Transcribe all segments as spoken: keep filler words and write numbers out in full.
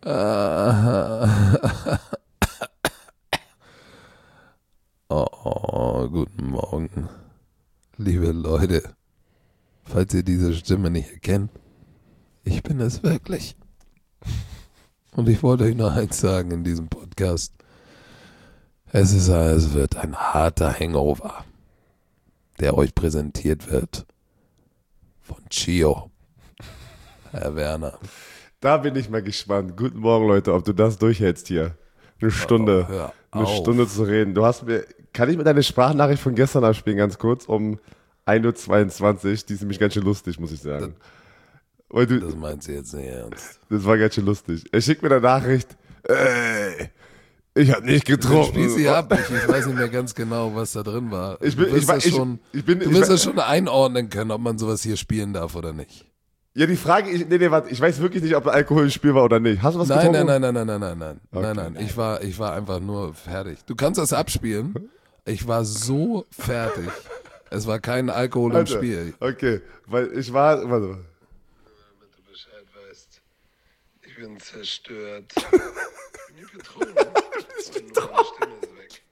Oh, oh, guten Morgen, liebe Leute. Falls ihr diese Stimme nicht erkennt, ich bin es wirklich. Und ich wollte euch noch eins sagen in diesem Podcast. Es ist, es wird ein harter Hangover, der euch präsentiert wird von Chio, Herr Werner. Da bin ich mal gespannt. Guten Morgen, Leute, ob du das durchhältst hier. Eine Stunde, Oh, hör eine auf. Stunde zu reden. Du hast mir, kann ich mir deine Sprachnachricht von gestern abspielen, ganz kurz, um ein Uhr zweiundzwanzig. Die ist nämlich ganz schön lustig, muss ich sagen. Weil du, Das meinst du jetzt nicht ernst. das war ganz schön lustig. Er schickt mir eine Nachricht, ey, ich hab nicht getrunken. Spiel sie ab. Ich, ich weiß nicht mehr ganz genau, was da drin war. Ich bin- du wirst ich war- das ich- schon, ich bin- du ich wirst war- das schon einordnen können, ob man sowas hier spielen darf oder nicht. Ja, die Frage, ich, nee, nee, warte, ich weiß wirklich nicht, ob Alkohol im Spiel war oder nicht. Hast du was Nein, getrunken? nein, nein, nein, nein, nein, nein, nein, Okay. nein, nein. Ich war, ich war einfach nur fertig. Du kannst das abspielen. Ich war so fertig. Es war kein Alkohol im Alter, Spiel. Okay, weil ich war, warte mal. Damit du Bescheid weißt. Ich bin zerstört. Ich bin nicht betrunken. Nur meine Stimme ist weg.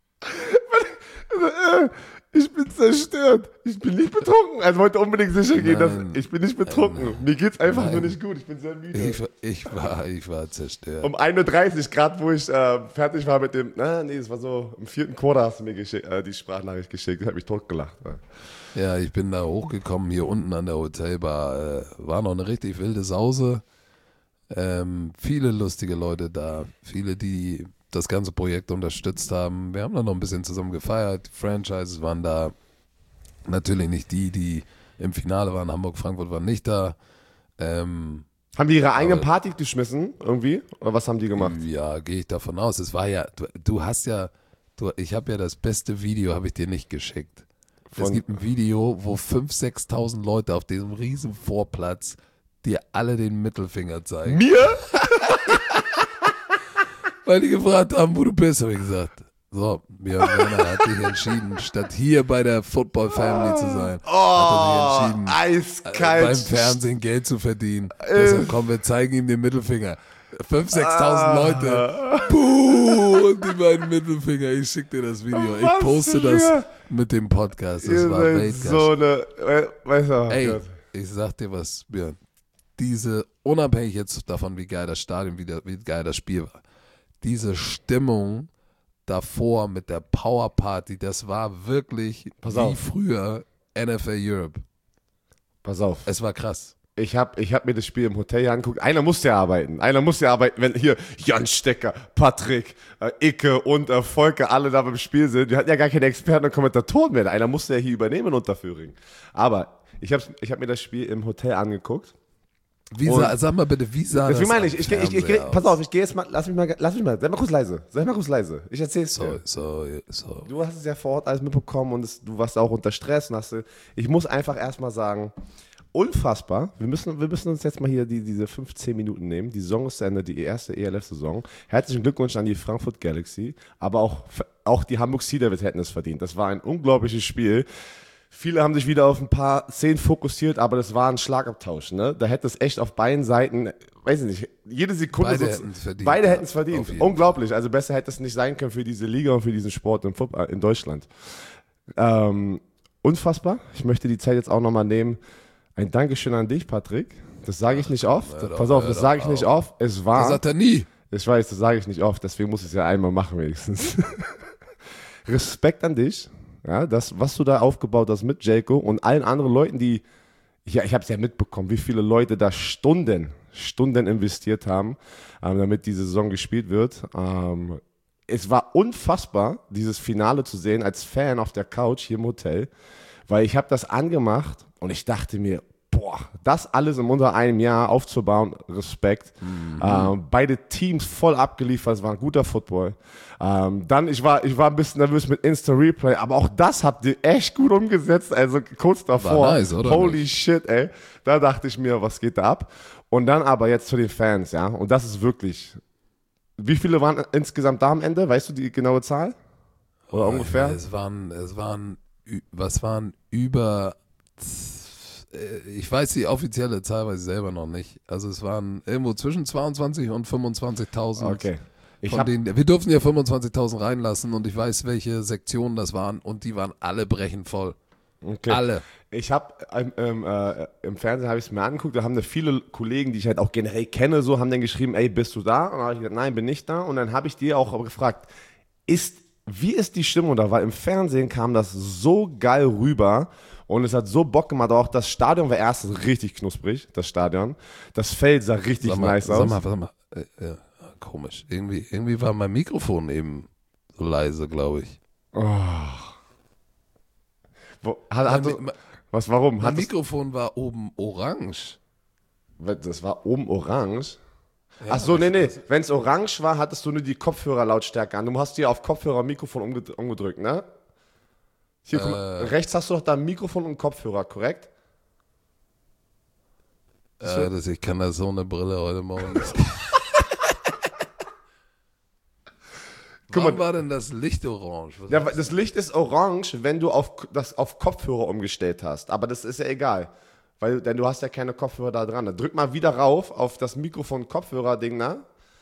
Äh, Ich bin zerstört. Ich bin nicht betrunken. Er wollte unbedingt sicher gehen, dass Nein. ich bin nicht betrunken. Nein. Mir geht's einfach Nein. nur nicht gut. Ich bin sehr müde. Ich, ich war, ich war zerstört. Um ein Uhr dreißig, gerade wo ich äh, fertig war mit dem, na, nee, es war so, im vierten Quarter hast du mir geschick, äh, die Sprachnachricht geschickt. Ich habe mich totgelacht. Ja. Ja, ich bin da hochgekommen, hier unten an der Hotelbar. Äh, war noch eine richtig wilde Sause. Ähm, viele lustige Leute da. Viele, die das ganze Projekt unterstützt haben. Wir haben da noch ein bisschen zusammen gefeiert. Die Franchises waren da. Natürlich nicht die, die im Finale waren. Hamburg, Frankfurt waren nicht da. Ähm, Haben die ihre eigene Aber- Party geschmissen, irgendwie? Oder was haben die gemacht? ja, gehe ich davon aus. Es war ja, du, du hast ja, du, ich habe ja das beste Video, habe ich dir nicht geschickt. es Von- gibt ein Video, wo fünftausend, sechstausend Leute auf diesem riesen Vorplatz dir alle den Mittelfinger zeigen. Mir? Weil die gefragt haben, wo du bist, habe ich gesagt. So, Björn Werner hat sich entschieden, statt hier bei der Football Family zu sein, Oh, hat er sich entschieden, eiskalt. äh, beim Fernsehen Geld zu verdienen. Deshalb kommen wir, zeigen ihm den Mittelfinger. fünftausend, sechstausend Leute. Puh, und die beiden Mittelfinger. Ich schicke dir das Video. Ich Was poste für- das mit dem Podcast. Das Ihr war seid Weltklasse. so eine, we- weißt du, oh Ey, Gott. ich sag dir was, Björn. Diese, unabhängig jetzt davon, wie geil das Stadion, wie, der, wie geil das Spiel war, diese Stimmung davor mit der Power Party, das war wirklich Pass wie auf. früher N F L Europe. Pass auf. Es war krass. Ich habe ich hab mir das Spiel im Hotel hier angeguckt. Einer muss ja arbeiten. Einer muss ja arbeiten, wenn hier Jan Stecker, Patrick, äh, Icke und äh, Volker alle da beim Spiel sind. Wir hatten ja gar keine Experten und Kommentatoren mehr. Einer musste ja hier übernehmen unter Föhring. Aber ich habe ich hab mir das Spiel im Hotel angeguckt. Wie Und- sah, sag mal bitte, wie sah das Deswegen meine am ich, ich, ich, ich, ich Fernseher pass aus? auf, ich gehe jetzt mal, lass mich mal, lass mich mal, sei mal kurz leise, sei mal kurz leise. Ich erzähl's dir. So, so, so. Du hast es ja vor Ort alles mitbekommen und es, du warst auch unter Stress. Und hast, du- ich muss einfach erstmal sagen, unfassbar. Wir müssen, wir müssen uns jetzt mal hier die, diese fünfzehn Minuten nehmen. Die Saison ist zu Ende, die erste E L F-Saison. Herzlichen Glückwunsch an die Frankfurt Galaxy. Aber auch, auch die Hamburg Sea Devils hätten es verdient. Das war ein unglaubliches Spiel. Viele haben sich wieder auf ein paar Szenen fokussiert, aber das war ein Schlagabtausch. Ne? Da hätte es echt auf beiden Seiten, weiß ich nicht, jede Sekunde. Beide so- hätten's verdient, Beide ja, hätten es verdient. auf jeden Unglaublich. Also besser hätte es nicht sein können für diese Liga und für diesen Sport in, Fu- äh, in Deutschland. Ähm, unfassbar. Ich möchte die Zeit jetzt auch nochmal nehmen. Ein Dankeschön an dich, Patrick. Das sage ich nicht oft. hör doch- Pass auf, hör das doch sage ich nicht auf. oft. Es Das war. sagt er nie. Ich weiß, das sage ich nicht oft, deswegen muss ich es ja einmal machen wenigstens. Respekt an dich, ja, das, was du da aufgebaut hast mit Jaco und allen anderen Leuten, die, ja, ich habe es ja mitbekommen, wie viele Leute da Stunden, Stunden investiert haben, ähm, damit diese Saison gespielt wird. Ähm, es war unfassbar, dieses Finale zu sehen als Fan auf der Couch hier im Hotel, weil ich habe das angemacht und ich dachte mir, boah, das alles im unter einem Jahr aufzubauen, Respekt. Ähm, beide Teams voll abgeliefert, es war ein guter Football. Ähm, dann, ich war, ich war ein bisschen nervös mit Insta-Replay, aber auch das habt ihr echt gut umgesetzt, also kurz davor. War nice, oder Holy nicht? shit, ey. Da dachte ich mir, was geht da ab? Und dann aber jetzt zu den Fans, ja, und das ist wirklich, wie viele waren insgesamt da am Ende? Weißt du die genaue Zahl? Oder ungefähr? Es waren, es waren, ü- was waren über, z- äh, ich weiß die offizielle Zahl, weiß ich selber noch nicht. Also es waren irgendwo zwischen zweiundzwanzig und fünfundzwanzigtausend. Okay. Ich Von hab, denen, wir durften ja fünfundzwanzigtausend reinlassen und ich weiß, welche Sektionen das waren und die waren alle brechend voll. okay. Alle. Ich habe ähm, ähm, äh, im Fernsehen habe ich es mir angeguckt, da haben da viele Kollegen, die ich halt auch generell kenne, so haben dann geschrieben, ey, bist du da? Und dann habe ich gesagt, nein, bin nicht da. Und dann habe ich die auch gefragt, ist, wie ist die Stimmung da? Weil im Fernsehen kam das so geil rüber und es hat so Bock gemacht. Auch das Stadion war erst richtig knusprig, das Stadion. Das Feld sah richtig Sag mal, nice sag aus. mal, sag mal. Äh, äh, komisch. Irgendwie, irgendwie war mein Mikrofon eben so leise, glaube ich. Oh. Wo, hat, hat, Mein, mein, was, warum? mein Hat das, Mikrofon war oben orange. das war oben orange. Ja, Ach so, nee, nee. das- Wenn es orange war, hattest du nur die Kopfhörerlautstärke an. Du hast dir auf Kopfhörer Mikrofon umged- umgedrückt, ne? Hier, guck mal, rechts hast du doch da Mikrofon und Kopfhörer, korrekt? Äh, das, ich kann da so eine Brille heute Morgen nicht. Guck Warum mal. war denn das Licht orange? Was Ja, weil das Licht ist orange, wenn du auf, das auf Kopfhörer umgestellt hast. Aber das ist ja egal. Weil, denn du hast ja keine Kopfhörer da dran. Dann drück mal wieder rauf auf das Mikrofon-Kopfhörer-Ding da.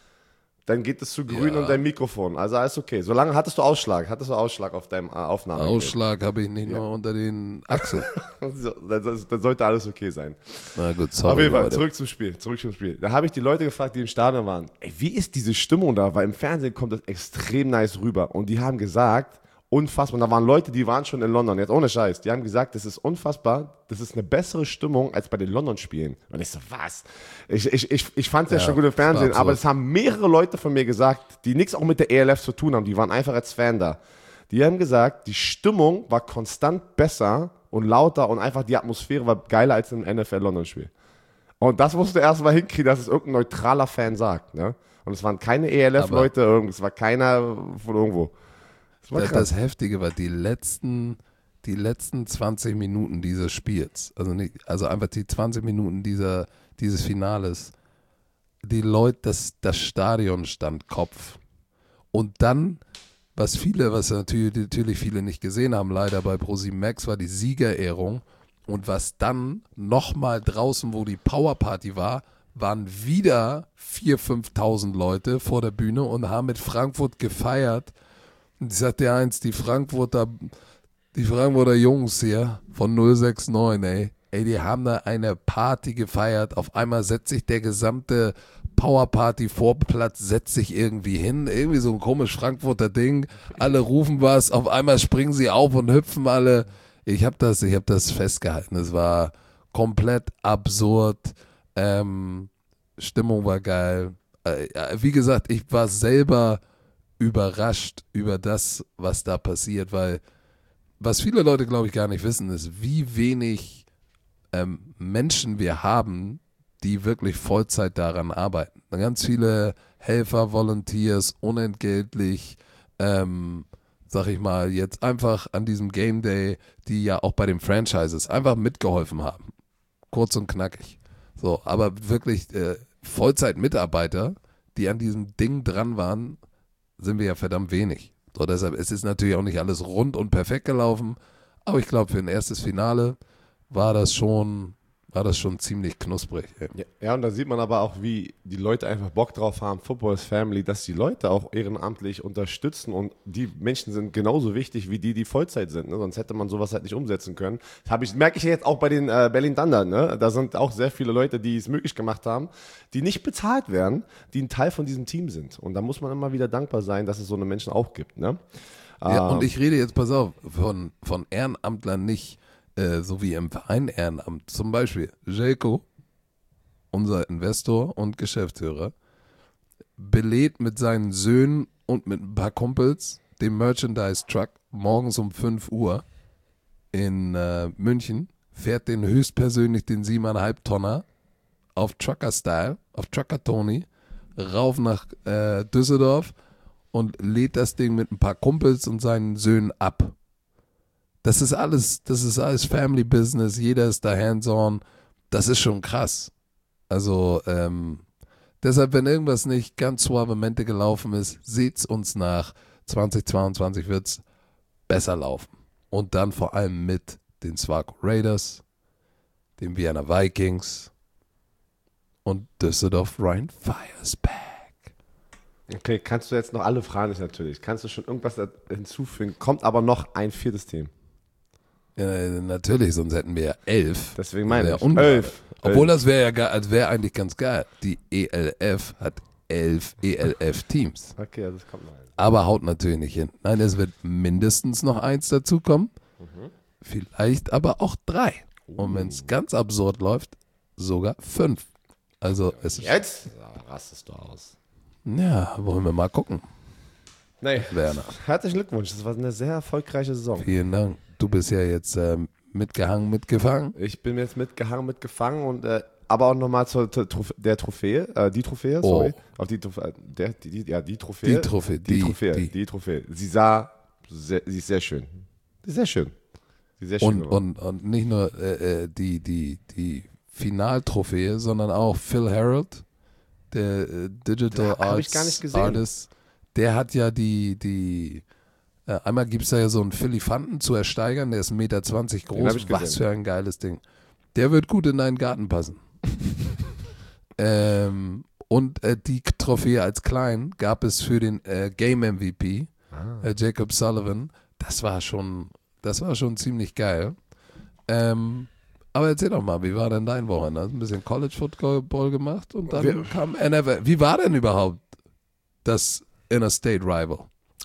Dann geht es zu grün Ja. und dein Mikrofon. Also alles okay. Solange hattest du Ausschlag. Hattest du Ausschlag auf deinem äh, Aufnahme. Ausschlag habe ich nicht nur unter den Achseln. So, dann, dann sollte alles okay sein. Na gut, sorry. Auf jeden Fall, Leute. zurück zum Spiel. Zurück zum Spiel. Da habe ich die Leute gefragt, die im Stadion waren. Ey, wie ist diese Stimmung da? Weil im Fernsehen kommt das extrem nice rüber. Und die haben gesagt, unfassbar. Und da waren Leute, die waren schon in London, jetzt ohne Scheiß. Die haben gesagt, das ist unfassbar. Das ist eine bessere Stimmung als bei den London-Spielen. Und ich so, was? Ich, ich, ich, ich fand es ja, Ja, schon gut im Fernsehen, war aber absurd. es haben mehrere Leute von mir gesagt, die nichts auch mit der E L F zu tun haben. Die waren einfach als Fan da. Die haben gesagt, die Stimmung war konstant besser und lauter und einfach die Atmosphäre war geiler als im N F L-London-Spiel. Und das musst du erst mal hinkriegen, dass es irgendein neutraler Fan sagt. Ne? Und es waren keine E L F-Leute, es war keiner von irgendwo. Das war Das, krass. das Heftige war die letzten, die letzten zwanzig Minuten dieses Spiels. Also, nicht, also einfach die zwanzig Minuten dieser, dieses Finales. Die Leute, das, das Stadion stand Kopf. Und dann, was viele, was natürlich, natürlich viele nicht gesehen haben, leider bei ProSieben Max, war die Siegerehrung. Und was dann nochmal draußen, wo die Powerparty war, waren wieder viertausend, fünftausend Leute vor der Bühne und haben mit Frankfurt gefeiert. Und ich sagte dir eins, die Frankfurter, die Frankfurter Jungs hier von null sechs neun, ey, ey, die haben da eine Party gefeiert. Auf einmal setzt sich der gesamte Powerparty-Vorplatz, setzt sich irgendwie hin. Irgendwie so ein komisch Frankfurter Ding. Alle rufen was, auf einmal springen sie auf und hüpfen alle. Ich habe das, ich habe das festgehalten. Es war komplett absurd. Ähm, Stimmung war geil. Äh, wie gesagt, ich war selber überrascht über das, was da passiert, weil was viele Leute, glaube ich, gar nicht wissen, ist, wie wenig ähm, Menschen wir haben, die wirklich Vollzeit daran arbeiten. Ganz viele Helfer, Volunteers, unentgeltlich, ähm, sag ich mal, jetzt einfach an diesem Game Day, die ja auch bei den Franchises einfach mitgeholfen haben. Kurz und knackig. So, aber wirklich äh, Vollzeit-Mitarbeiter, die an diesem Ding dran waren, sind wir ja verdammt wenig. So, deshalb, es ist natürlich auch nicht alles rund und perfekt gelaufen, aber ich glaube, für ein erstes Finale war das schon, war das schon ziemlich knusprig. Ey. Ja, ja, und da sieht man aber auch, wie die Leute einfach Bock drauf haben, Football is Family, dass die Leute auch ehrenamtlich unterstützen und die Menschen sind genauso wichtig wie die, die Vollzeit sind. Ne? Sonst hätte man sowas halt nicht umsetzen können. Hab ich, merke ich ja jetzt auch bei den äh, Berlin Thunder. Ne? Da sind auch sehr viele Leute, die es möglich gemacht haben, die nicht bezahlt werden, die ein Teil von diesem Team sind. Und da muss man immer wieder dankbar sein, dass es so eine Menschen auch gibt. Ne? Ja, Ähm, und ich rede jetzt, pass auf, von, von Ehrenamtlern nicht, äh, so wie im Verein Ehrenamt. Zum Beispiel Jelko, unser Investor und Geschäftsführer, belädt mit seinen Söhnen und mit ein paar Kumpels den Merchandise-Truck morgens um fünf Uhr in äh, München, fährt den höchstpersönlich den siebeneinhalb Tonner auf Trucker-Style, auf Trucker-Tony, rauf nach äh, Düsseldorf und lädt das Ding mit ein paar Kumpels und seinen Söhnen ab. Das ist alles, das ist alles Family Business, jeder ist da hands-on. Das ist schon krass. Also, ähm, deshalb, wenn irgendwas nicht ganz suavemente gelaufen ist, seht's uns nach. zweitausendzweiundzwanzig wird's besser laufen. Und dann vor allem mit den Swarco Raiders, den Vienna Vikings und Düsseldorf Rhein Fires back. Okay, kannst du jetzt noch alle Fragen nicht natürlich. Kannst du schon irgendwas hinzufügen? Kommt aber noch ein viertes Team. Ja, natürlich, sonst hätten wir ja elf. Deswegen meine Wär ich. ungeil. Elf. Obwohl das wäre ja ge- das wäre eigentlich ganz geil. Die E L F hat elf E L F-Teams. Okay, also das kommt noch ein. Aber haut natürlich nicht hin. Nein, es wird mindestens noch eins dazukommen. Mhm. Vielleicht aber auch drei. Und wenn es ganz absurd läuft, sogar fünf. Also es ist, Jetzt ja, rastest du aus. ja, wollen wir mal gucken, Nee. Werner. Herzlichen Glückwunsch, das war eine sehr erfolgreiche Saison. Vielen Dank. Du bist ja jetzt ähm, mitgehangen, mitgefangen. Ich bin jetzt mitgehangen, mitgefangen und äh, aber auch nochmal zur, zur Trophä- der Trophäe, äh, die Trophäe, Oh. sorry. Auf die, Trophäe, der, die, die, ja, die Trophäe. Die Trophäe, Die, die- Trophäe, die. die. Trophäe. Sie sah, sehr, sie ist sehr schön. Sie ist sehr schön. Sie ist sehr schön Und, geworden. und, und nicht nur äh, äh, die, die, die Finaltrophäe, sondern auch Phil Harreld, der äh, Digital Da hab ich Arts gar nicht gesehen. Artist, der hat ja die, die äh, einmal gibt es da ja so einen Philifanten zu ersteigern, der ist ein Meter zwanzig hab groß, ich was gesehen. für ein geiles Ding. Der wird gut in deinen Garten passen. ähm, und äh, die Trophäe als klein gab es für den äh, Game M V P, Ah. äh, Jacob Sullivan. Das war schon, das war schon ziemlich geil. Ähm, aber erzähl doch mal, wie war denn dein Wochenende? Hast ein bisschen College Football gemacht und dann Wir- kam N F L. Wie war denn überhaupt das Interstate Rival?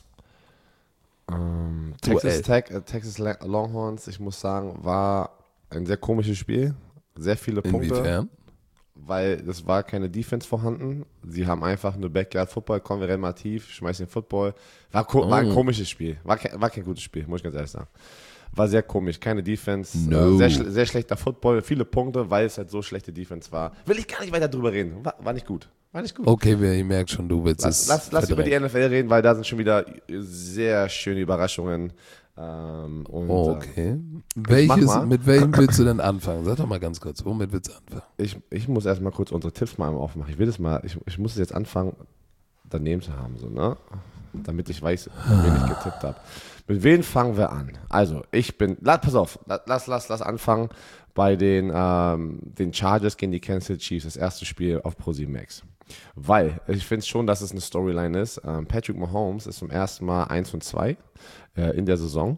Ähm, Duell. Texas Tech, äh, Texas La- Longhorns, ich muss sagen, war ein sehr komisches Spiel. Sehr viele Punkte, Inwiefern? weil es war keine Defense vorhanden. Sie haben einfach nur Backyard Football, kommen wir rennen mal tief, schmeißen den Football. War, ko- war ein Oh. komisches Spiel. War, ke- war kein gutes Spiel, muss ich ganz ehrlich sagen. War sehr komisch, keine Defense, No. äh, sehr, schle- sehr schlechter Football, viele Punkte, weil es halt so schlechte Defense war. Will ich gar nicht weiter drüber reden. War, war nicht gut. War nicht gut. Okay, wir- ich merke schon, du willst Lass, es lass, lass über die verdrängen. N F L reden, weil da sind schon wieder sehr schöne Überraschungen. Ähm, und, Oh, äh, okay. mach Welches, mal. mit welchem willst du denn anfangen? Sag doch mal ganz kurz, womit willst du anfangen? ich, ich muss erstmal kurz unsere Tipps mal einmal aufmachen. Ich will das mal, ich, ich muss es jetzt anfangen, daneben zu haben, so, ne? Damit ich weiß, wen ich getippt habe. Mit wem fangen wir an? Also, ich bin, lass, pass auf, lass, lass, lass anfangen bei den, ähm, den Chargers gegen die Kansas City Chiefs, das erste Spiel auf Pro sieben Max. Weil, ich finde schon, dass es eine Storyline ist. Ähm, Patrick Mahomes ist zum ersten Mal eins und zwei äh, in der Saison.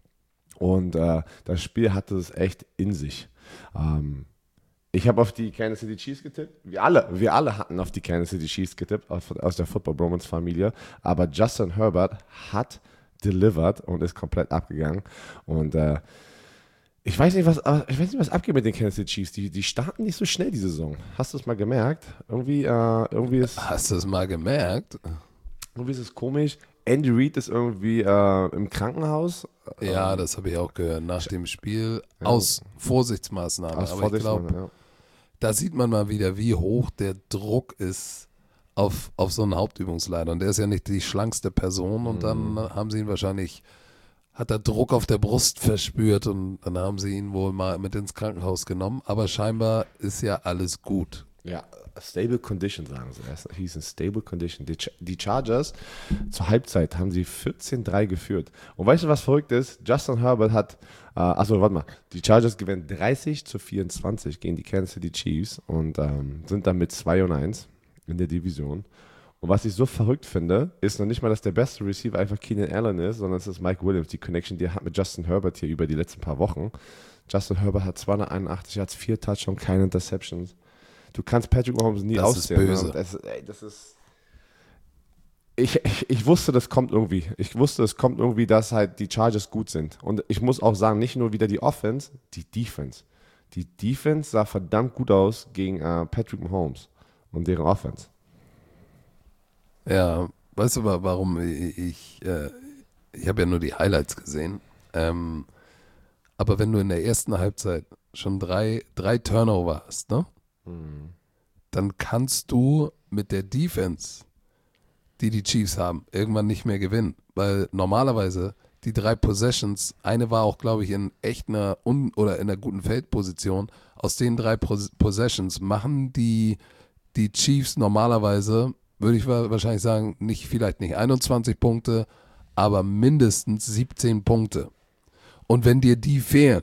Und äh, das Spiel hatte es echt in sich. Ähm, ich habe auf die Kansas City Chiefs getippt. Wir alle, wir alle hatten auf die Kansas City Chiefs getippt, aus, aus der Football Bromance Familie. Aber Justin Herbert hat delivered und ist komplett abgegangen. Und äh, ich weiß nicht, was, ich weiß nicht, was abgeht mit den Kansas City Chiefs. Die, die starten nicht so schnell die Saison. Hast du es mal gemerkt? Irgendwie, äh, irgendwie, ist, Hast du es mal gemerkt? irgendwie ist es komisch. Andy Reid ist irgendwie äh, im Krankenhaus. Ja, das habe ich auch gehört. Nach dem Spiel aus Vorsichtsmaßnahmen. Aus Aber ich glaube, Vorsichtsmaßnahmen, ja. da sieht man mal wieder, wie hoch der Druck ist auf, auf so einen Hauptübungsleiter. Und der ist ja nicht die schlankste Person. Und dann haben sie ihn wahrscheinlich, hat er Druck auf der Brust verspürt und dann haben sie ihn wohl mal mit ins Krankenhaus genommen. Aber scheinbar ist ja alles gut. Ja, stable condition, sagen sie. Er hieß in stable condition. Die, Ch- die Chargers zur Halbzeit haben sie vierzehn drei geführt. Und weißt du, was verrückt ist? Justin Herbert hat, äh, achso, warte mal, die Chargers gewinnen dreißig zu vierundzwanzig gegen die Kansas City Chiefs und ähm, sind dann mit zwei und eins in der Division. Und was ich so verrückt finde, ist noch nicht mal, dass der beste Receiver einfach Keenan Allen ist, sondern es ist Mike Williams, die Connection, die er hat mit Justin Herbert hier über die letzten paar Wochen. Justin Herbert hat zweihunderteinundachtzig Yards, vier Touchdowns, keine Interceptions. Du kannst Patrick Mahomes nie Das ist auszählen. böse. Ne? Das, ey, das ist. Ich, ich, ich wusste, das kommt irgendwie. Ich wusste, es kommt irgendwie, dass halt die Chargers gut sind. Und ich muss auch sagen, nicht nur wieder die Offense, die Defense. Die Defense sah verdammt gut aus gegen äh, Patrick Mahomes und deren Offense. Ja, weißt du, wa- warum ich, ich, äh, ich habe ja nur die Highlights gesehen. Ähm, aber wenn du in der ersten Halbzeit schon drei, drei Turnover hast, ne? Dann kannst du mit der Defense, die die Chiefs haben, irgendwann nicht mehr gewinnen. Weil normalerweise die drei Possessions, eine war auch, glaube ich, in echt einer un- oder in einer guten Feldposition. Aus den drei Pos- Possessions machen die, die Chiefs normalerweise, würde ich wa- wahrscheinlich sagen, nicht vielleicht nicht einundzwanzig Punkte, aber mindestens siebzehn Punkte. Und wenn dir die fehlen,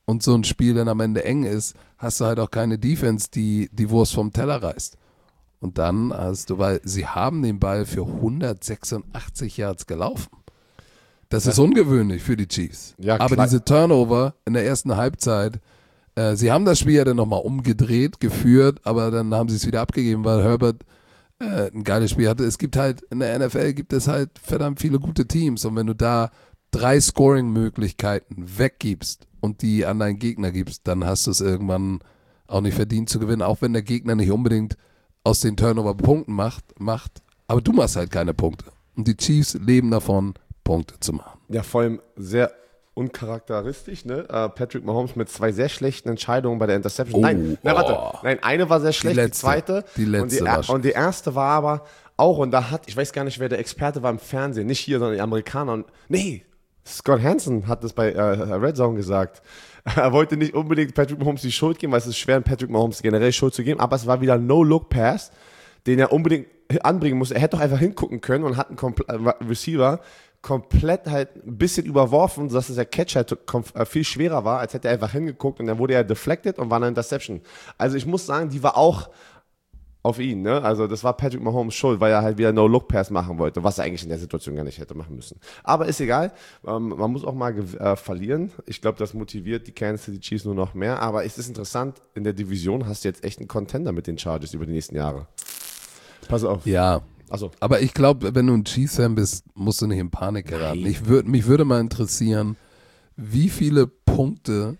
und so ein Spiel dann am Ende eng ist, hast du halt auch keine Defense, die die Wurst vom Teller reißt. Und dann hast du, weil sie haben den Ball für hundertsechsundachtzig Yards gelaufen. Das ist ungewöhnlich für die Chiefs. Ja, aber klar. diese Turnover in der ersten Halbzeit, äh, sie haben das Spiel ja dann nochmal umgedreht, geführt, aber dann haben sie es wieder abgegeben, weil Herbert äh, ein geiles Spiel hatte. Es gibt halt, in der N F L gibt es halt verdammt viele gute Teams und wenn du da drei Scoring-Möglichkeiten weggibst und die an deinen Gegner gibst, dann hast du es irgendwann auch nicht verdient zu gewinnen, auch wenn der Gegner nicht unbedingt aus den Turnover Punkten macht, macht, aber du machst halt keine Punkte. Und die Chiefs leben davon, Punkte zu machen. Ja, vor allem sehr uncharakteristisch, ne? Uh, Patrick Mahomes mit zwei sehr schlechten Entscheidungen bei der Interception. Oh, nein, nein, warte. oh. Nein, eine war sehr schlecht, die, letzte, zweite. die letzte und die, war er- schlecht. und die erste war aber auch, und da hat, ich weiß gar nicht, wer der Experte war im Fernsehen, nicht hier, sondern die Amerikaner. Und, nee, Scott Hansen hat das bei äh, Red Zone gesagt. Er wollte nicht unbedingt Patrick Mahomes die Schuld geben, weil es ist schwer, Patrick Mahomes generell Schuld zu geben, aber es war wieder ein No-Look-Pass, den er unbedingt anbringen musste. Er hätte doch einfach hingucken können und hat einen Kompl- äh, Receiver komplett halt ein bisschen überworfen, sodass der Catch halt kom- äh, viel schwerer war, als hätte er einfach hingeguckt und dann wurde er deflected und war eine Interception. Also ich muss sagen, die war auch auf ihn, ne? Also das war Patrick Mahomes Schuld, weil er halt wieder No-Look-Pass machen wollte, was er eigentlich in der Situation gar nicht hätte machen müssen. Aber ist egal, ähm, man muss auch mal gew- äh, verlieren. Ich glaube, das motiviert die Kansas City Chiefs nur noch mehr, aber es ist interessant, in der Division hast du jetzt echt einen Contender mit den Chargers über die nächsten Jahre. Pass auf. Ja, Achso. aber ich glaube, wenn du ein Chiefs-Fan bist, musst du nicht in Panik geraten. Nein. Ich würd, mich würde mal interessieren, wie viele Punkte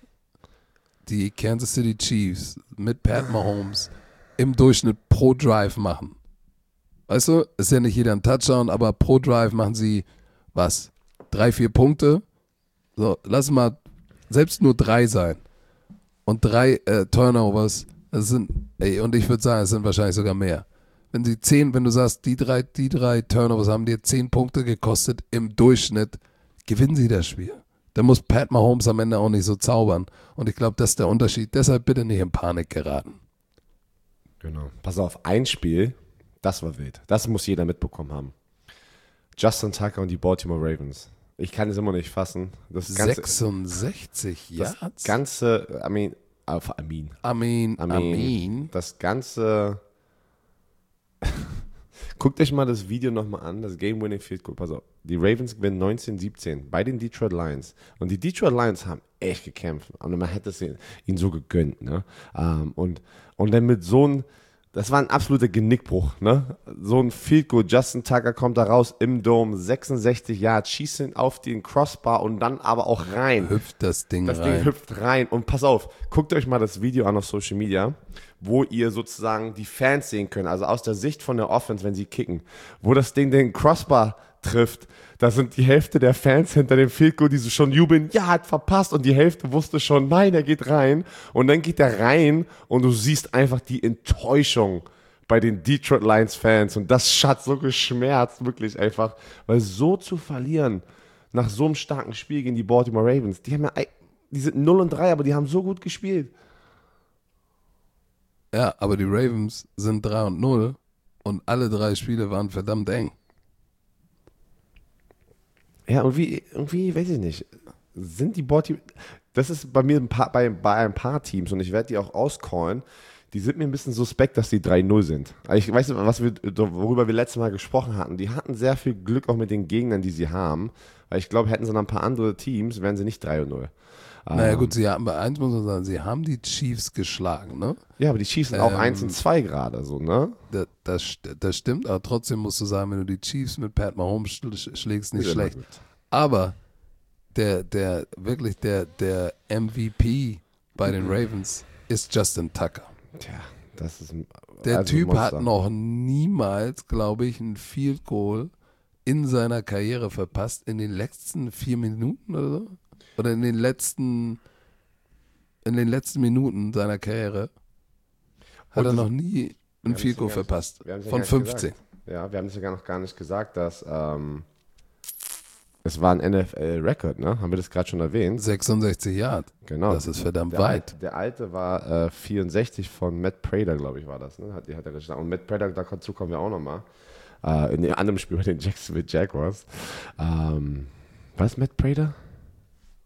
die Kansas City Chiefs mit Pat Mahomes im Durchschnitt pro Drive machen. Weißt du, ist ja nicht jeder ein Touchdown, aber pro Drive machen sie, was, drei, vier Punkte? So, lass mal selbst nur drei sein. Und drei äh, Turnovers, das sind, ey, und ich würde sagen, es sind wahrscheinlich sogar mehr. Wenn sie zehn, wenn du sagst, die drei, die drei Turnovers haben dir zehn Punkte gekostet im Durchschnitt, gewinnen sie das Spiel. Dann muss Pat Mahomes am Ende auch nicht so zaubern. Und ich glaube, das ist der Unterschied. Deshalb bitte nicht in Panik geraten. Genau. Pass auf, ein Spiel, das war wild. Das muss jeder mitbekommen haben. Justin Tucker und die Baltimore Ravens. Ich kann es immer nicht fassen. Das ganze, sechsundsechzig das Yards? ganze, I mean, äh, I mean, I mean, I I mean, mean. das ganze. Guckt euch mal das Video nochmal an, das Game-Winning Field Goal. Pass auf, die Ravens gewinnen neunzehn siebzehn bei den Detroit Lions. Und die Detroit Lions haben echt gekämpft. Und man hätte es ihnen so gegönnt. Ne? Ähm, und, und dann mit so einem, das war ein absoluter Genickbruch. Ne? So ein Field Goal, Justin Tucker kommt da raus im Dome, sechsundsechzig Yards, schießt ihn auf den Crossbar und dann aber auch rein. Hüpft das Ding Das rein. Ding hüpft rein. Und pass auf, guckt euch mal das Video an auf Social Media, wo ihr sozusagen die Fans sehen könnt, also aus der Sicht von der Offense, wenn sie kicken, wo das Ding den Crossbar trifft. Da sind die Hälfte der Fans hinter dem Field Goal, die so schon jubeln, ja, hat verpasst. Und die Hälfte wusste schon, nein, er geht rein. Und dann geht er rein und du siehst einfach die Enttäuschung bei den Detroit Lions Fans. Und das hat so geschmerzt, wirklich einfach. Weil so zu verlieren nach so einem starken Spiel gegen die Baltimore Ravens, die haben ja, die sind null und drei, aber die haben so gut gespielt. Ja, aber die Ravens sind drei und null und alle drei Spiele waren verdammt eng. Ja, irgendwie, irgendwie, weiß ich nicht, sind die Baltimore, das ist bei mir ein paar, bei, bei ein paar Teams und ich werde die auch auscallen, die sind mir ein bisschen suspekt, dass die drei null sind. Also ich weiß nicht, was wir, worüber wir letztes Mal gesprochen hatten, die hatten sehr viel Glück auch mit den Gegnern, die sie haben, weil ich glaube, hätten sie noch ein paar andere Teams, wären sie nicht drei und null. Naja Ähm, gut, sie haben, bei eins muss man sagen, sie haben die Chiefs geschlagen, ne? Ja, aber die Chiefs sind auch Ähm, eins und zwei gerade, so, ne? Das, das, st- das stimmt, aber trotzdem musst du sagen, wenn du die Chiefs mit Pat Mahomes schl- schlägst, nicht Ist immer schlecht. gut. Aber der, der, wirklich der, der M V P bei den Ravens ist Justin Tucker. Tja, das ist ein Der also Typ Monster. hat noch niemals, glaube ich, ein Field Goal in seiner Karriere verpasst, in den letzten vier Minuten oder so. Oder in den letzten, in den letzten Minuten seiner Karriere hat Und er das- noch nie ein haben Field es Goal ja gar nicht- verpasst. wir haben es ja Von gar nicht fünfzehn. gesagt. Ja, wir haben es ja gar noch gar nicht gesagt, dass ähm, es war ein N F L-Record, ne? Haben wir das gerade schon erwähnt? sechsundsechzig Yards. Genau. Das ist verdammt der, weit. Al- Der alte war äh, vierundsechzig von Matt Prater, glaube ich, war das. Ne? Hat, die hat er gesagt. Und Matt Prater, dazu kommen wir auch nochmal. Äh, in einem anderen Spiel bei den Jacksonville Jaguars. Ähm, was, Matt Prater?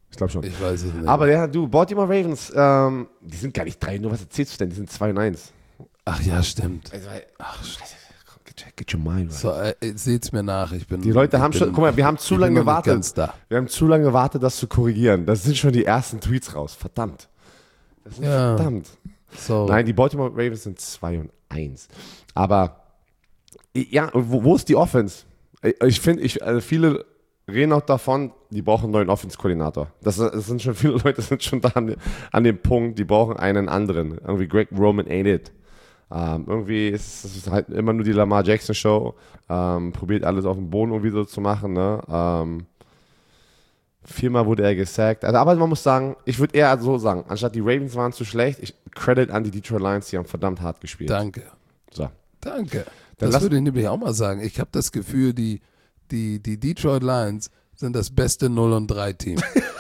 Ich glaube schon. Ich weiß es nicht. Aber ja, du, Baltimore Ravens, ähm, die sind gar nicht drei null, was erzählst du denn? Die sind zwei und eins. Ach ja, stimmt. Also, ach, Scheiße. Get, get your mind right. So, äh, seht's mir nach. Ich bin, Die Leute haben bin, schon, guck mal, wir haben zu ich lange bin noch nicht gewartet. ganz da. Wir haben zu lange gewartet, das zu korrigieren. Das sind schon die ersten Tweets raus. Verdammt. Das sind Ja. verdammt. So. Nein, die Baltimore Ravens sind zwei und eins. Aber, ja, wo, wo ist die Offense? Ich finde, ich, also viele reden auch davon, die brauchen einen neuen Offense-Koordinator. Das, das sind schon viele Leute, sind schon da an, an dem Punkt, die brauchen einen anderen. Irgendwie Greg Roman ain't it. Ähm, irgendwie ist es halt immer nur die Lamar Jackson Show. Ähm, probiert alles auf dem Boden irgendwie so zu machen. Ne? Ähm, viermal wurde er gesackt. Also, aber man muss sagen, ich würde eher so sagen, anstatt die Ravens waren zu schlecht, ich Credit an die Detroit Lions, die haben verdammt hart gespielt. Danke. So. Danke. Dann Das lass- würde ich nämlich auch mal sagen. Ich habe das Gefühl, die, die, die Detroit Lions sind das beste null und drei Team.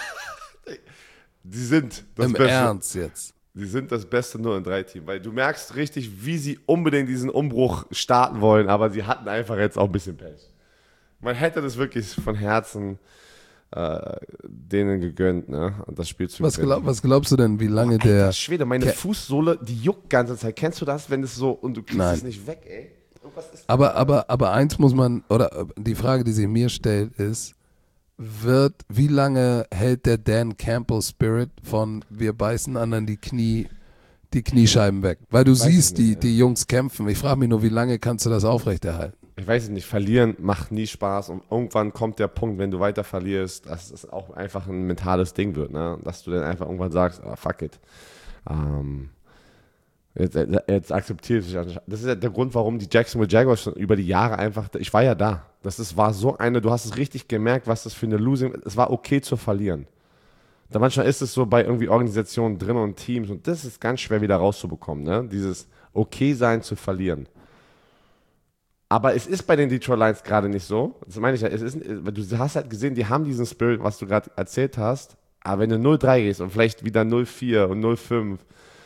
Die sind das Im Beste. Ernst jetzt. Die sind das beste null und drei Team, weil du merkst richtig, wie sie unbedingt diesen Umbruch starten wollen, aber sie hatten einfach jetzt auch ein bisschen Pech. Man hätte das wirklich von Herzen äh, denen gegönnt, ne? Und das Spiel zu Was, gewinnen. glaub, was glaubst du denn, wie lange der... Alter Schwede, meine Ke- Fußsohle, die juckt ganze Zeit. Kennst du das, wenn es so und du kriegst Nein. es nicht weg, ey? Irgendwas ist Aber, aber, aber eins muss man, oder äh, die Frage, die sich mir stellt, ist, wird, wie lange hält der Dan Campbell Spirit von wir beißen anderen die Knie, die Kniescheiben weg? Weil du Weiß siehst, ich die, nicht, ja. die Jungs kämpfen. Ich frage mich nur, wie lange kannst du das aufrechterhalten? Ich weiß es nicht, verlieren macht nie Spaß und irgendwann kommt der Punkt, wenn du weiter verlierst, dass es auch einfach ein mentales Ding wird, ne? Dass du dann einfach irgendwann sagst, ah, fuck it. Ähm, jetzt, jetzt akzeptiere ich das. Das ist ja der Grund, warum die Jacksonville Jaguars schon über die Jahre einfach, ich war ja da. Das ist, war so eine, du hast es richtig gemerkt, was das für eine Losing, es war okay zu verlieren. Da manchmal ist es so bei irgendwie Organisationen drin und Teams und das ist ganz schwer wieder rauszubekommen, ne? Dieses okay sein zu verlieren. Aber es ist bei den Detroit Lions gerade nicht so. Das meine ich ja. Es ist, du hast halt gesehen, die haben diesen Spirit, was du gerade erzählt hast. Aber wenn du null drei gehst und vielleicht wieder null vier und null fünf,